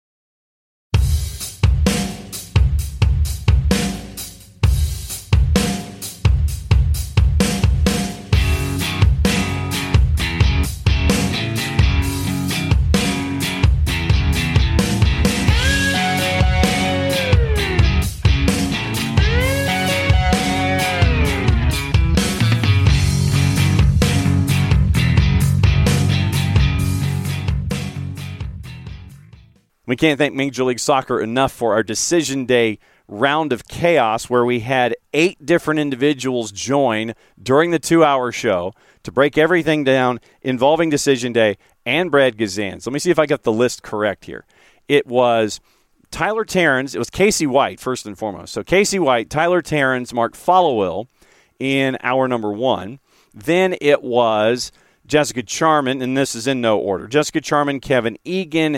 Speaker 2: We can't thank Major League Soccer enough for our Decision Day round of chaos, where we had eight different individuals join during the two-hour show to break everything down involving Decision Day and Brad Gazan. So let me see if I got the list correct here. It was Tyler Terrence. It was Casey White, first and foremost. So Casey White, Tyler Terrence, Mark Followill in hour number one. Then it was Jessica Charman, and this is in no order. Jessica Charman, Kevin Egan,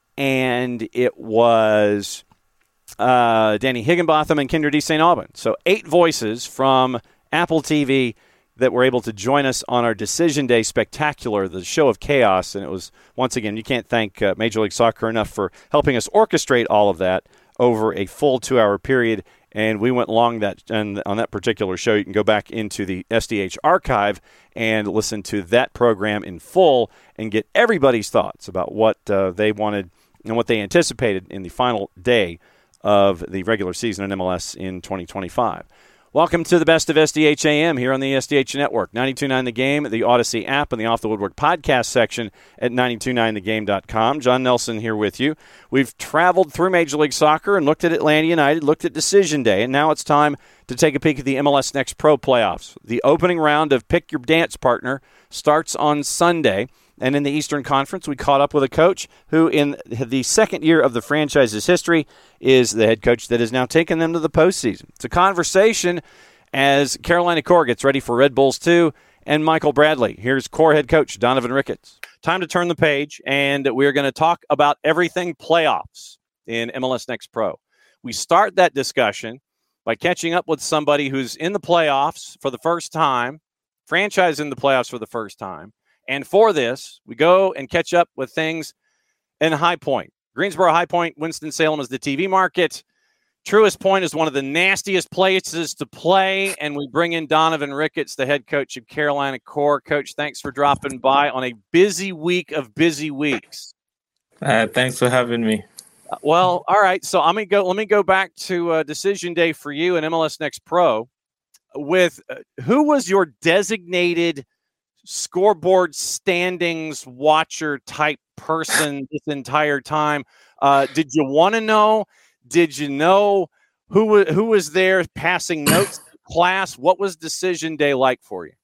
Speaker 2: and it was uh, Danny Higginbotham and Kendra D. Saint Aubin. So eight voices from Apple T V that were able to join us on our Decision Day Spectacular, the show of chaos. And it was, once again, you can't thank uh, Major League Soccer enough for helping us orchestrate all of that over a full two-hour period. And we went long that and on that particular show. You can go back into the S D H archive and listen to that program in full and get everybody's thoughts about what uh, they wanted and what they anticipated in the final day of the regular season in M L S in twenty twenty-five. Welcome to the best of S D H A M here on the S D H Network. ninety-two point nine The Game, the Odyssey app, and the Off the Woodwork podcast section at ninety-two point nine the game dot com. John Nelson here with you. We've traveled through Major League Soccer and looked at Atlanta United, looked at Decision Day, and now it's time to take a peek at the M L S Next Pro playoffs. The opening round of Pick Your Dance Partner starts on Sunday. And in the Eastern Conference, we caught up with a coach who, in the second year of the franchise's history, is the head coach that has now taken them to the postseason. It's a conversation as Carolina Core gets ready for Red Bulls two and Michael Bradley. Here's Core head coach Donovan Ricketts. Time to turn the page, and we're going to talk about everything playoffs in M L S Next Pro. We start that discussion by catching up with somebody who's in the playoffs for the first time, franchise in the playoffs for the first time. And for this, we go and catch up with things in High Point. Greensboro High Point, Winston-Salem is the T V market. Truist Point is one of the nastiest places to play. And we bring in Donovan Ricketts, the head coach of Carolina Core. Coach, thanks for dropping by on a busy week of busy weeks.
Speaker 16: Uh, thanks for having me.
Speaker 2: Uh, well, all right. So I'm gonna go. Let me go back to uh, Decision Day for you in M L S Next Pro. With uh, who was your designated scoreboard standings watcher type person this entire time? Uh, did you want to know? Did you know who who was there passing notes to class? What was Decision Day like for you?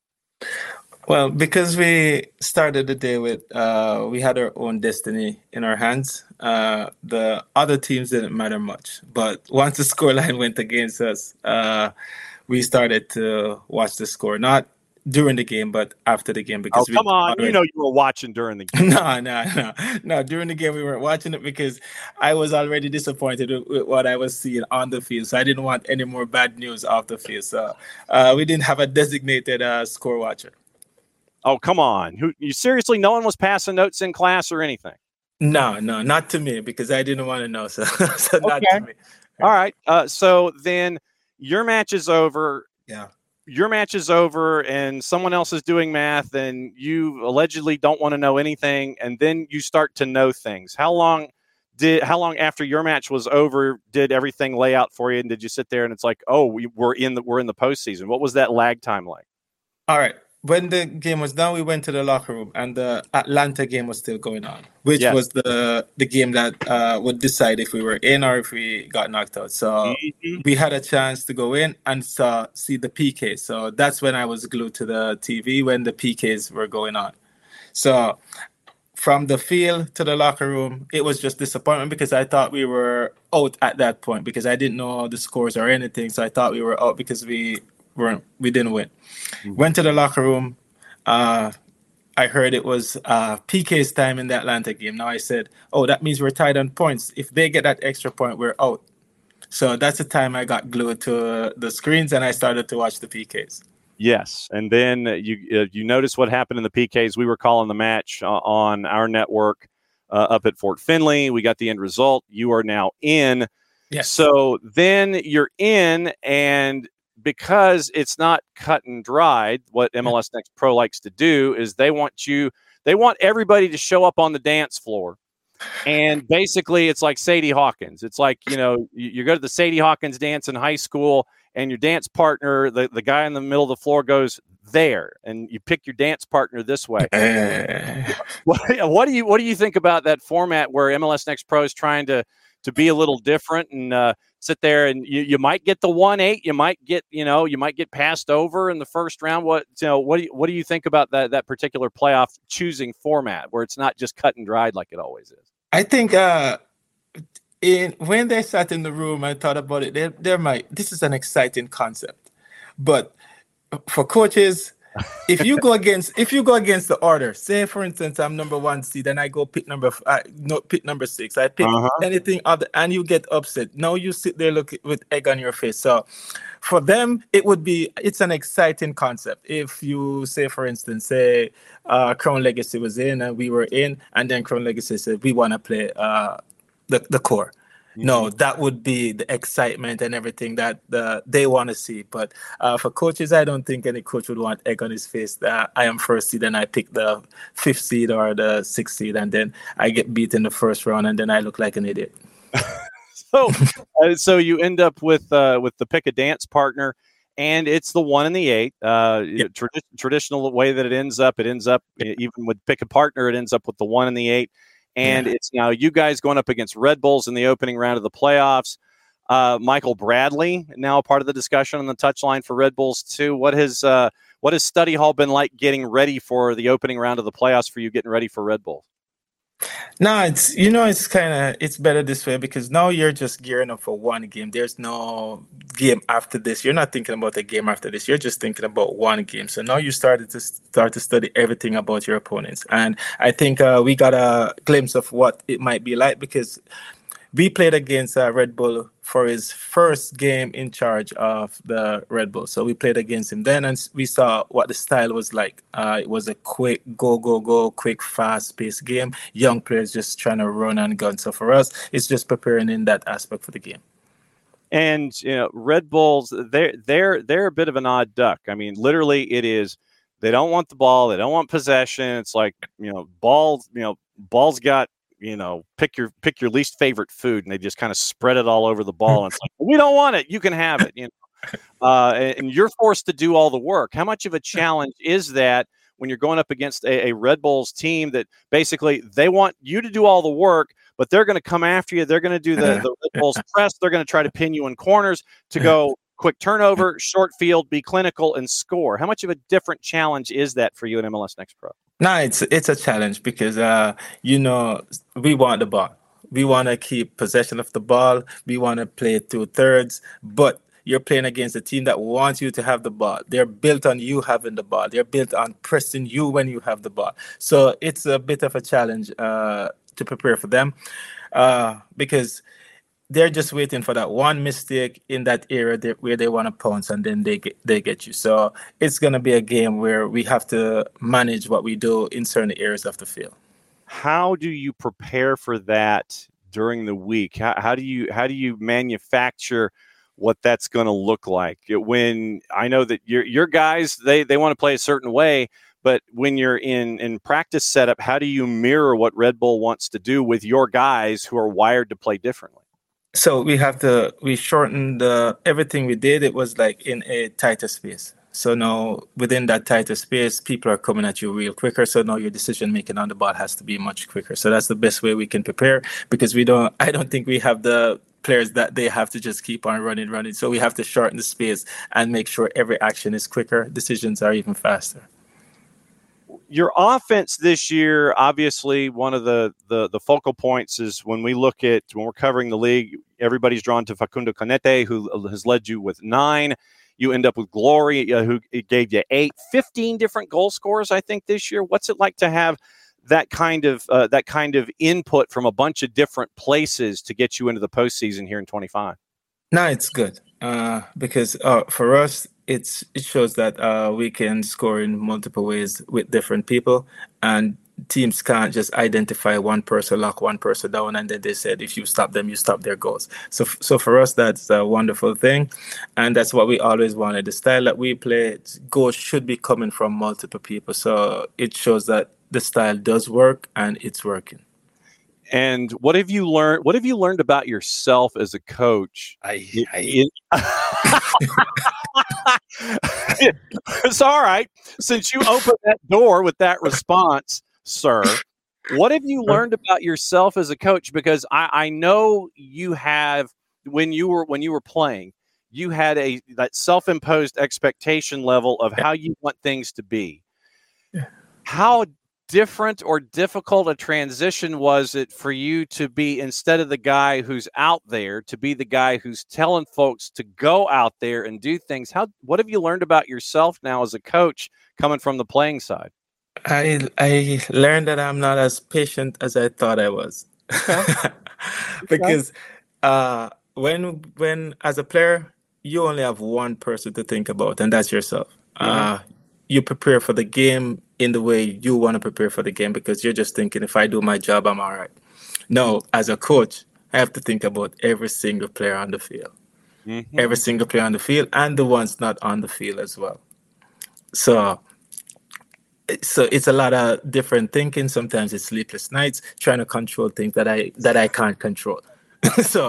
Speaker 16: Well, because we started the day with uh, we had our own destiny in our hands. Uh, the other teams didn't matter much, but once the scoreline went against us, uh, we started to watch the score. Not during the game, but after the game. Because
Speaker 2: oh, come on. Already... You know you were watching during the game.
Speaker 16: no, no, no. No, during the game we weren't watching it because I was already disappointed with what I was seeing on the field. So I didn't want any more bad news off the field. So uh, we didn't have a designated uh, score watcher.
Speaker 2: Oh, come on. Who, you seriously, no one was passing notes in class or anything?
Speaker 16: No, no, not to me because I didn't want to know. So, so not
Speaker 2: okay.
Speaker 16: to me.
Speaker 2: All right. Uh, so then your match is over.
Speaker 16: Yeah.
Speaker 2: Your match is over and someone else is doing math and you allegedly don't want to know anything. And then you start to know things. How long did, how long after your match was over, did everything lay out for you? And did you sit there and it's like, oh, we, we're in the, we're in the postseason. What was that lag time like?
Speaker 16: All right. when the game was done, we went to the locker room, and the Atlanta game was still going on, which
Speaker 2: Yes.
Speaker 16: was the the game that uh, would decide if we were in or if we got knocked out. So
Speaker 2: Mhm.
Speaker 16: we had a chance to go in and saw, see the P K. So that's when I was glued to the T V when the P Ks were going on. So from the field to the locker room, it was just disappointment because I thought we were out at that point because I didn't know the scores or anything. So I thought we were out because we weren't, we didn't win. Mm-hmm. Went to the locker room. Uh, I heard it was uh, P K's time in the Atlanta game. Now I said, oh, that means we're tied on points. If they get that extra point, we're out. So that's the time I got glued to uh, the screens and I started to watch the P Ks.
Speaker 2: Yes, and then you uh, you notice what happened in the P Ks. We were calling the match uh, on our network uh, up at Fort Finley. We got the end result. You are now in.
Speaker 16: Yes.
Speaker 2: So then you're in, and because it's not cut and dried, what M L S Next Pro likes to do is they want you, they want everybody to show up on the dance floor. And basically, it's like Sadie Hawkins. It's like, you know, you, you go to the Sadie Hawkins dance in high school, and your dance partner, the, the guy in the middle of the floor, goes there, and you pick your dance partner this way. what, what do you what do you think about that format where M L S Next Pro is trying to to be a little different and uh, sit there, and you, you might get the one eight, you might get you know you might get passed over in the first round. What you know what do you, what do you think about that that particular playoff choosing format where it's not just cut and dried like it always is?
Speaker 16: I think. Uh... In, when they sat in the room, I thought about it. They, they're my, this is an exciting concept, but for coaches, if you go against if you go against the order, say for instance I'm number one seed and I go pick number I no pick number six, I pick uh-huh. anything other and you get upset. Now you sit there look with egg on your face. So for them, it would be it's an exciting concept. If you say for instance, say uh, Crown Legacy was in and we were in, and then Crown Legacy said we want to play. Uh, The, the core. No, that would be the excitement and everything that the, they want to see. But uh, for coaches, I don't think any coach would want egg on his face that I am first seed and I pick the fifth seed or the sixth seed, and then I get beat in the first round and then I look like an idiot.
Speaker 2: so, uh, so you end up with uh, with the pick a dance partner, and it's the one and the eight. Uh, yep. trad- traditional way that it ends up, it ends up yep. even with pick a partner, it ends up with the one and the eight. And yeah. it's now you guys going up against Red Bulls in the opening round of the playoffs. Uh, Michael Bradley now a part of the discussion on the touchline for Red Bulls too. What has uh, what has study hall been like getting ready for the opening round of the playoffs for you, getting ready for Red Bulls?
Speaker 16: No, it's you know it's kind of it's better this way because now you're just gearing up for one game. There's no game after this. You're not thinking about the game after this. You're just thinking about one game. So now you started to start to study everything about your opponents, and I think uh, we got a glimpse of what it might be like because we played against uh, Red Bull for his first game in charge of the Red Bull. So we played against him then, and we saw what the style was like. Uh, it was a quick go, go, go, quick, fast-paced game. Young players just trying to run and gun. So for us, it's just preparing in that aspect for the game.
Speaker 2: And you know, Red Bulls, they're they're they're a bit of an odd duck. I mean, literally, it is. They don't want the ball. They don't want possession. It's like you know, balls. You know, balls got. You know, pick your pick your least favorite food, and they just kind of spread it all over the ball. And it's like, we don't want it. You can have it. You know, uh, and you're forced to do all the work. How much of a challenge is that when you're going up against a, a Red Bulls team that basically they want you to do all the work, but they're going to come after you. They're going to do the, the Red Bulls press. They're going to try to pin you in corners to go quick turnover, short field, be clinical, and score. How much of a different challenge is that for you in M L S Next Pro?
Speaker 16: No, it's it's a challenge because uh, you know we want the ball. We want to keep possession of the ball. We want to play two thirds, but you're playing against a team that wants you to have the ball. They're built on you having the ball. They're built on pressing you when you have the ball. So it's a bit of a challenge uh, to prepare for them uh, because they're just waiting for that one mistake in that area that, where they want to pounce, and then they get they get you. So it's going to be a game where we have to manage what we do in certain areas of the field.
Speaker 2: How do you prepare for that during the week? How, how do you how do you manufacture what that's going to look like? When I know that your your guys they they want to play a certain way, but when you're in in practice setup, how do you mirror what Red Bull wants to do with your guys who are wired to play differently?
Speaker 16: So we have to, we shortened the, everything we did. It was like in a tighter space. So now within that tighter space, people are coming at you real quicker. So now your decision making on the ball has to be much quicker. So that's the best way we can prepare, because we don't, I don't think we have the players that they have to just keep on running, running. So we have to shorten the space and make sure every action is quicker. Decisions are even faster.
Speaker 2: Your offense this year, obviously, one of the, the, the focal points is when we look at, when we're covering the league, everybody's drawn to Facundo Canete, who has led you with nine. You end up with Glory, uh, who gave you eight, fifteen different goal scorers, I think, this year. What's it like to have that kind of uh, that kind of input from a bunch of different places to get you into the postseason here in twenty-five?
Speaker 16: No, it's good uh, because uh, for us, it's it shows that uh, we can score in multiple ways with different people, and teams can't just identify one person, lock one person down, and then they said if you stop them, you stop their goals. So, so for us, that's a wonderful thing, and that's what we always wanted. The style that we play, goals should be coming from multiple people. So it shows that the style does work, and it's working.
Speaker 2: And what have you learned? What have you learned about yourself as a coach?
Speaker 16: I,
Speaker 2: I it's all right. Since you opened that door with that response, sir, what have you learned about yourself as a coach? Because I, I know you have, when you were when you were playing, you had a that self-imposed expectation level of how you want things to be. How different or difficult a transition was it for you to be, instead of the guy who's out there, to be the guy who's telling folks to go out there and do things? How what have you learned about yourself now as a coach coming from the playing side?
Speaker 16: I I learned that I'm not as patient as I thought I was. Because uh, when when as a player, you only have one person to think about, and that's yourself. Mm-hmm. Uh, you prepare for the game in the way you want to prepare for the game, because you're just thinking, if I do my job, I'm all right. No, as a coach, I have to think about every single player on the field, mm-hmm. every single player on the field, and the ones not on the field as well. So, so it's a lot of different thinking. Sometimes it's sleepless nights trying to control things that I that I can't control. So,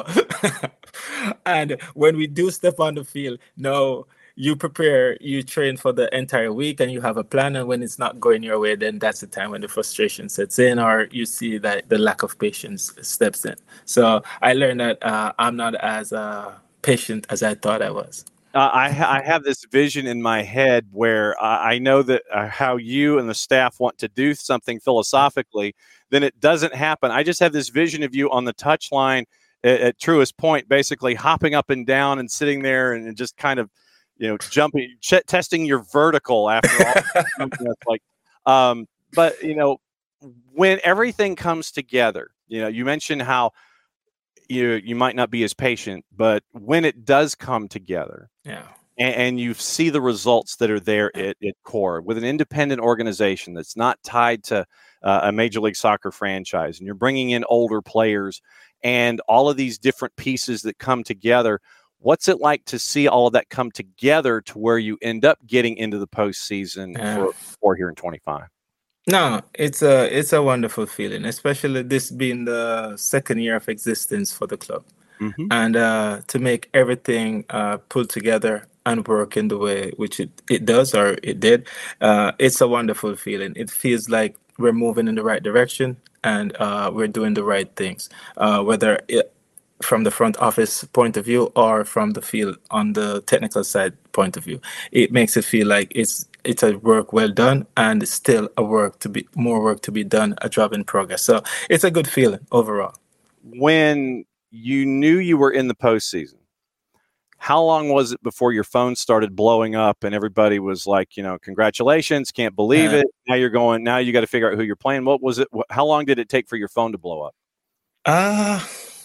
Speaker 16: and when we do step on the field, no. You prepare, you train for the entire week, and you have a plan. And when it's not going your way, then that's the time when the frustration sets in, or you see that the lack of patience steps in. So I learned that uh, I'm not as uh, patient as I thought I was.
Speaker 2: Uh, I, ha- I have this vision in my head where uh, I know that uh, how you and the staff want to do something philosophically, then it doesn't happen. I just have this vision of you on the touchline at, at Truist Point, basically hopping up and down and sitting there and, and just kind of, you know, jumping, ch- testing your vertical after all. like, um, but you know, when everything comes together, you know, you mentioned how you you might not be as patient, but when it does come together,
Speaker 16: yeah,
Speaker 2: and, and you see the results that are there at, at core with an independent organization that's not tied to uh, a Major League Soccer franchise, and you're bringing in older players and all of these different pieces that come together. What's it like to see all of that come together to where you end up getting into the postseason
Speaker 16: Yeah.
Speaker 2: for, for here in twenty-five?
Speaker 16: No, it's a it's a wonderful feeling, especially this being the second year of existence for the club,
Speaker 2: Mhm.
Speaker 16: and uh, to make everything uh, pull together and work in the way which it, it does or it did. Uh, it's a wonderful feeling. It feels like we're moving in the right direction, and uh, we're doing the right things, uh, whether it, from the front office point of view or from the field on the technical side point of view. It makes it feel like it's it's a work well done, and it's still a work to be more work to be done, a job in progress. So it's a good feeling overall.
Speaker 2: When you knew you were in the postseason, how long was it before your phone started blowing up and everybody was like, you know, congratulations, can't believe
Speaker 16: Uh,
Speaker 2: it. Now you're going, now you got to figure out who you're playing. What was it? wh- How long did it take for your phone to blow up?
Speaker 16: Uh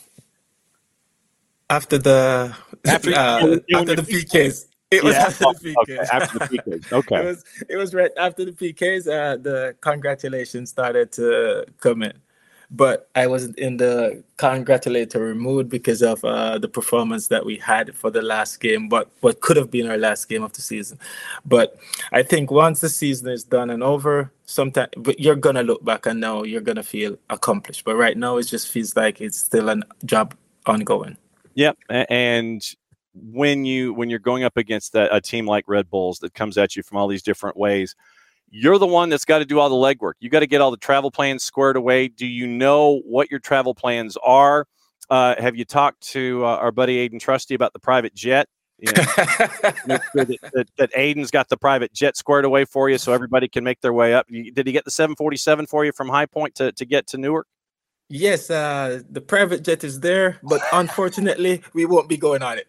Speaker 16: after the
Speaker 2: After-
Speaker 16: uh, after the P Ks. It was
Speaker 2: Yeah.
Speaker 16: after the P Ks.
Speaker 2: Okay, after the P Ks. Okay.
Speaker 16: It was it was right after the P Ks. Uh, the congratulations started to come in, but I wasn't in the congratulatory mood because of uh, the performance that we had for the last game, but what could have been our last game of the season. But I think once the season is done and over, sometime but you're gonna look back and now you're gonna feel accomplished. But right now, it just feels like it's still a job ongoing.
Speaker 2: Yep. A- And when you when you're going up against a, a team like Red Bulls that comes at you from all these different ways, you're the one that's got to do all the legwork. You got to get all the travel plans squared away. Do you know what your travel plans are? Uh, have you talked to uh, our buddy Aiden Trusty about the private jet? You know, make sure that, that, that Aiden's got the private jet squared away for you so everybody can make their way up. You, did he get the seven forty-seven for you from High Point to, to get to Newark?
Speaker 16: Yes, uh, the private jet is there, but unfortunately, we won't be going on it.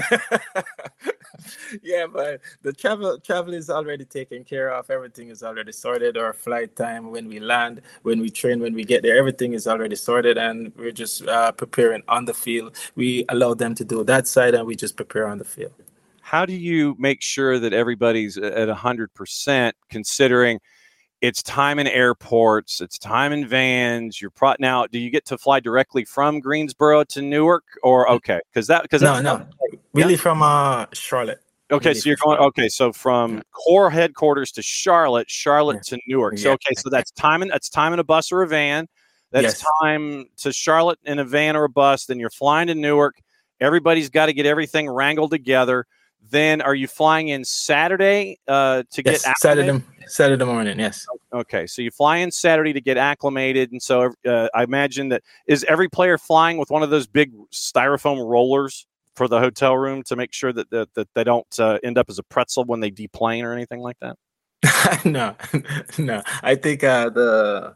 Speaker 16: Yeah, but the travel travel is already taken care of. Everything is already sorted. Our flight time, when we land, when we train, when we get there, everything is already sorted, and we're just uh, preparing on the field. We allow them to do that side, and we just prepare on the field.
Speaker 2: How do you make sure that everybody's at one hundred percent, considering it's time in airports, it's time in vans? You're pro- now, do you get to fly directly from Greensboro to Newark, or okay? Because that because
Speaker 16: no, no, we
Speaker 2: yeah.
Speaker 16: leave from uh, Charlotte.
Speaker 2: Okay, so you're going. Okay, so from yeah. core headquarters to Charlotte, Charlotte yeah. to Newark. So
Speaker 16: yeah.
Speaker 2: okay, so that's time in that's time in a bus or a van. That's
Speaker 16: yes.
Speaker 2: time to Charlotte in a van or a bus. Then you're flying to Newark. Everybody's got to get everything wrangled together. Then are you flying in Saturday uh, to
Speaker 16: yes,
Speaker 2: get
Speaker 16: acclimated? Saturday, Saturday morning, yes.
Speaker 2: Okay, so you fly in Saturday to get acclimated. And so uh, I imagine that is every player flying with one of those big styrofoam rollers for the hotel room to make sure that that, that they don't uh, end up as a pretzel when they deplane or anything like that?
Speaker 16: no, no. I think uh, the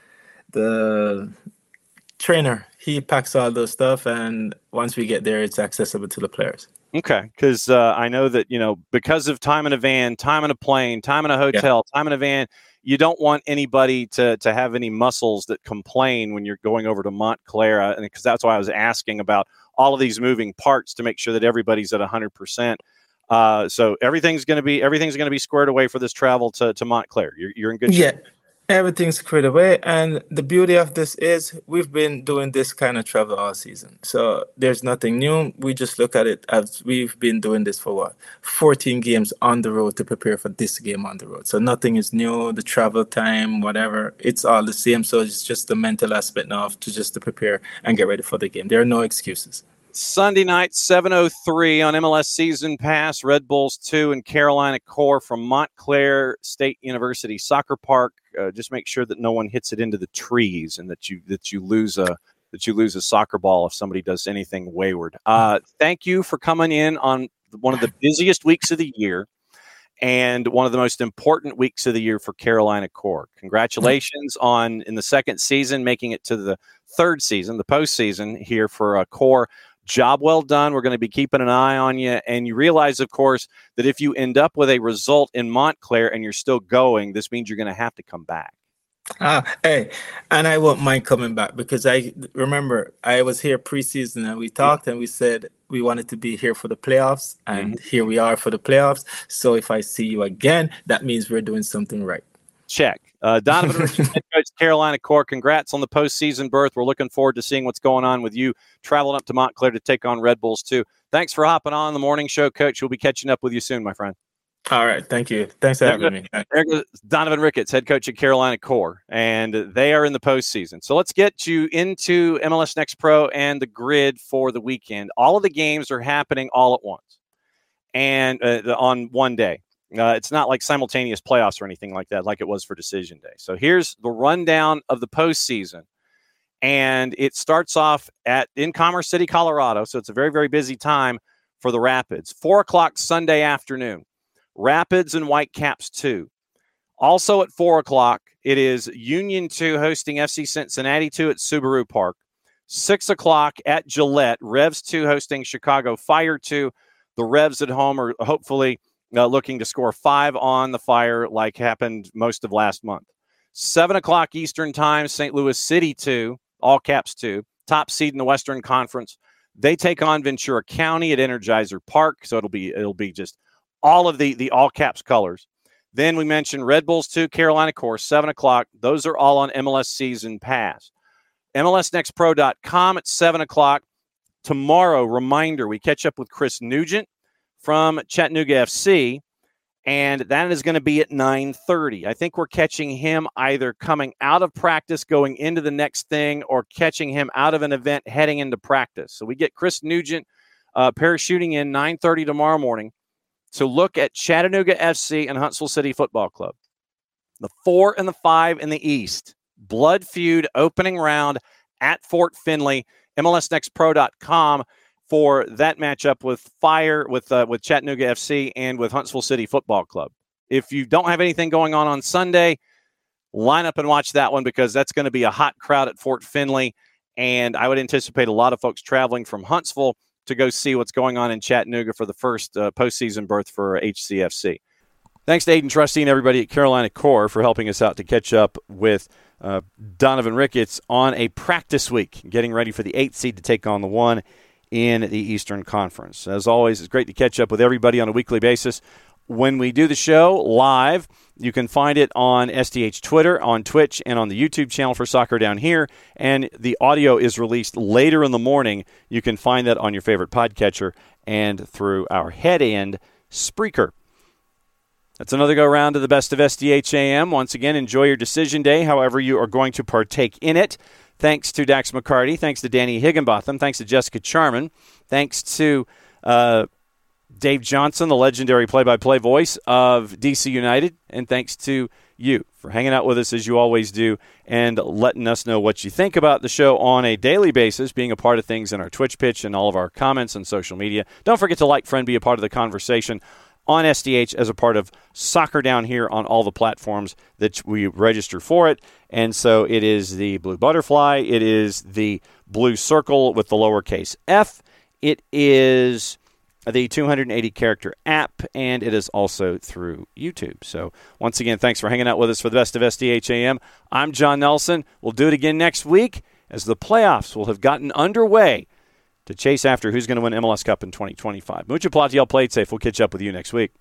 Speaker 16: the trainer, he packs all those stuff, and once we get there, it's accessible to the players.
Speaker 2: Okay, because uh, I know that, you know, because of time in a van, time in a plane, time in a hotel, yeah. time in a van, you don't want anybody to to have any muscles that complain when you're going over to Montclair, and because that's why I was asking about all of these moving parts to make sure that everybody's at one hundred percent. Uh, so everything's going to be everything's going to be squared away for this travel to, to Montclair. You're you're in good shape.
Speaker 16: Yeah. Everything's squared away, and the beauty of this is we've been doing this kind of travel all season, so there's nothing new. We just look at it as we've been doing this for what fourteen games on the road to prepare for this game on the road. So nothing is new. The travel time, whatever, it's all the same. So it's just the mental aspect now to just to prepare and get ready for the game. There are no excuses.
Speaker 2: Sunday night, seven oh three on M L S Season Pass, Red Bulls two and Carolina Core from Montclair State University Soccer Park. Uh, just make sure that no one hits it into the trees and that you that you lose a that you lose a soccer ball if somebody does anything wayward. Uh, thank you for coming in on one of the busiest weeks of the year and one of the most important weeks of the year for Carolina Core. Congratulations on in the second season making it to the third season, the postseason here for uh, Core. Job well done. We're going to be keeping an eye on you. And you realize, of course, that if you end up with a result in Montclair and you're still going, this means you're going to have to come back.
Speaker 16: Ah, hey, and I won't mind coming back because I remember I was here preseason and we talked and we said we wanted to be here for the playoffs, and mm-hmm. here we are for the playoffs. So if I see you again, that means we're doing something right.
Speaker 2: Check. Uh, Donovan Ricketts, head coach Carolina Core, congrats on the postseason berth. We're looking forward to seeing what's going on with you traveling up to Montclair to take on Red Bulls too. Thanks for hopping on the morning show, Coach. We'll be catching up with you soon, my friend.
Speaker 16: All right. Thank you. Thanks for having me.
Speaker 2: There goes Donovan Ricketts, head coach at Carolina Core, and they are in the postseason. So let's get you into M L S Next Pro and the grid for the weekend. All of the games are happening all at once and uh, on one day. Uh, it's not like simultaneous playoffs or anything like that, like it was for Decision Day. So here's the rundown of the postseason, and it starts off at in Commerce City, Colorado. So it's a very, very busy time for the Rapids. Four o'clock Sunday afternoon, Rapids and Whitecaps two. Also at four o'clock, it is Union two hosting F C Cincinnati two at Subaru Park. Six o'clock at Gillette, Revs two hosting Chicago Fire two. The Revs at home are hopefully Uh, looking to score five on the Fire like happened most of last month. seven o'clock Eastern time, Saint Louis City two, all caps two, top seed in the Western Conference. They take on Ventura County at Energizer Park, so it'll be it'll be just all of the, the all caps colors. Then we mentioned Red Bulls two, Carolina Core, seven o'clock. Those are all on M L S Season Pass. M L S Next Pro dot com at seven o'clock. Tomorrow, reminder, we catch up with Chris Nugent from Chattanooga F C, and that is going to be at nine thirty. I think we're catching him either coming out of practice, going into the next thing, or catching him out of an event, heading into practice. So we get Chris Nugent uh, parachuting in nine thirty tomorrow morning to look at Chattanooga F C and Huntsville City Football Club. The four and the five in the East. Blood feud opening round at Fort Finley. M L S Next Pro dot com for that matchup with Fire, with uh, with Chattanooga F C and with Huntsville City Football Club. If you don't have anything going on on Sunday, line up and watch that one because that's going to be a hot crowd at Fort Finley. And I would anticipate a lot of folks traveling from Huntsville to go see what's going on in Chattanooga for the first uh, postseason berth for H C F C. Thanks to Aiden Trustee and everybody at Carolina Core for helping us out to catch up with uh, Donovan Ricketts on a practice week, getting ready for the eighth seed to take on the one in the Eastern Conference. As always, it's great to catch up with everybody on a weekly basis. When we do the show live, you can find it on S D H Twitter, on Twitch, and on the YouTube channel for Soccer Down Here. And the audio is released later in the morning. You can find that on your favorite podcatcher and through our head end, Spreaker. That's another go-round to the Best of S D H A M. Once again, enjoy your decision day, however you are going to partake in it. Thanks to Dax McCarty. Thanks to Danny Higginbotham. Thanks to Jessica Charman. Thanks to uh, Dave Johnson, the legendary play-by-play voice of D C United. And thanks to you for hanging out with us as you always do and letting us know what you think about the show on a daily basis, being a part of things in our Twitch pitch and all of our comments on social media. Don't forget to like, friend, be a part of the conversation on S D H as a part of Soccer Down Here on all the platforms that we register for it. And so it is the Blue Butterfly. It is the Blue Circle with the lowercase f. It is the two hundred eighty character app, and it is also through YouTube. So once again, thanks for hanging out with us for the Best of S D H A M. I'm John Nelson. We'll do it again next week as the playoffs will have gotten underway to chase after who's going to win M L S Cup in twenty twenty-five. Mucho Platiel, played safe. We'll catch up with you next week.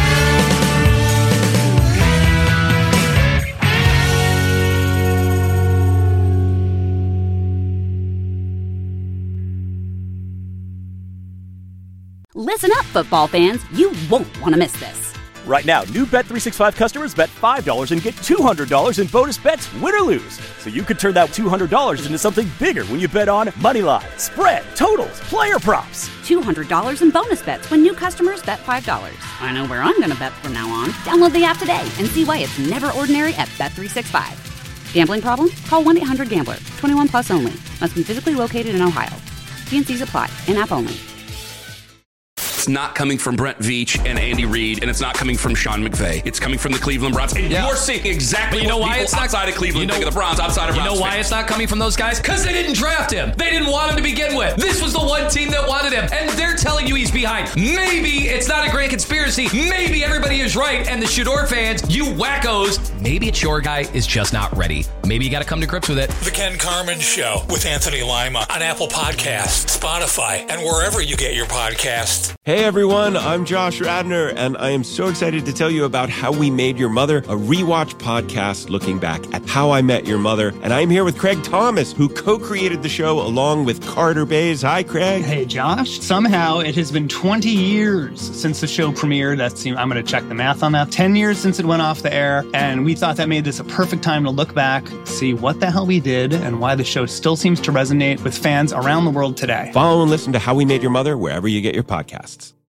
Speaker 1: Listen up, football fans. You won't want to miss this.
Speaker 9: Right now, new Bet three sixty-five customers bet five dollars and get two hundred dollars in bonus bets, win or lose. So you could turn that two hundred dollars into something bigger when you bet on money line, spread, totals, player props.
Speaker 1: two hundred dollars in bonus bets when new customers bet five dollars. I know where I'm going to bet from now on. Download the app today and see why it's never ordinary at Bet three sixty-five. Gambling problem? Call one eight hundred gambler. twenty-one plus only. Must be physically located in Ohio. T and C's apply. In-app only.
Speaker 3: It's not coming from Brent Veach and Andy Reid, and it's not coming from Sean McVay. It's coming from the Cleveland Browns. And yeah. you're seeing exactly
Speaker 4: but you know
Speaker 3: what
Speaker 4: why
Speaker 3: people
Speaker 4: it's not,
Speaker 3: outside of Cleveland
Speaker 4: you know,
Speaker 3: think of the Browns, outside of
Speaker 4: You
Speaker 3: Browns
Speaker 4: know why
Speaker 3: fans.
Speaker 4: it's not coming from those guys? Because they didn't draft him. They didn't want him to begin with. This was the one team that wanted him, and they're telling you he's behind. Maybe it's not a grand conspiracy. Maybe everybody is right, and the Shador fans, you wackos, maybe it's your guy is just not ready. Maybe you got to come to grips with it.
Speaker 5: The Ken Carman Show with Anthony Lima on Apple Podcasts, Spotify, and wherever you get your podcasts.
Speaker 6: Hey everyone, I'm Josh Radner, and I am so excited to tell you about How We Made Your Mother, a rewatch podcast looking back at How I Met Your Mother. And I'm here with Craig Thomas, who co-created the show along with Carter Bays. Hi, Craig.
Speaker 7: Hey, Josh. Somehow it has been twenty years since the show premiered. That's, I'm going to check the math on that. ten years since it went off the air, and we thought that made this a perfect time to look back, see what the hell we did, and why the show still seems to resonate with fans around the world today.
Speaker 6: Follow and listen to How We Made Your Mother wherever you get your podcasts.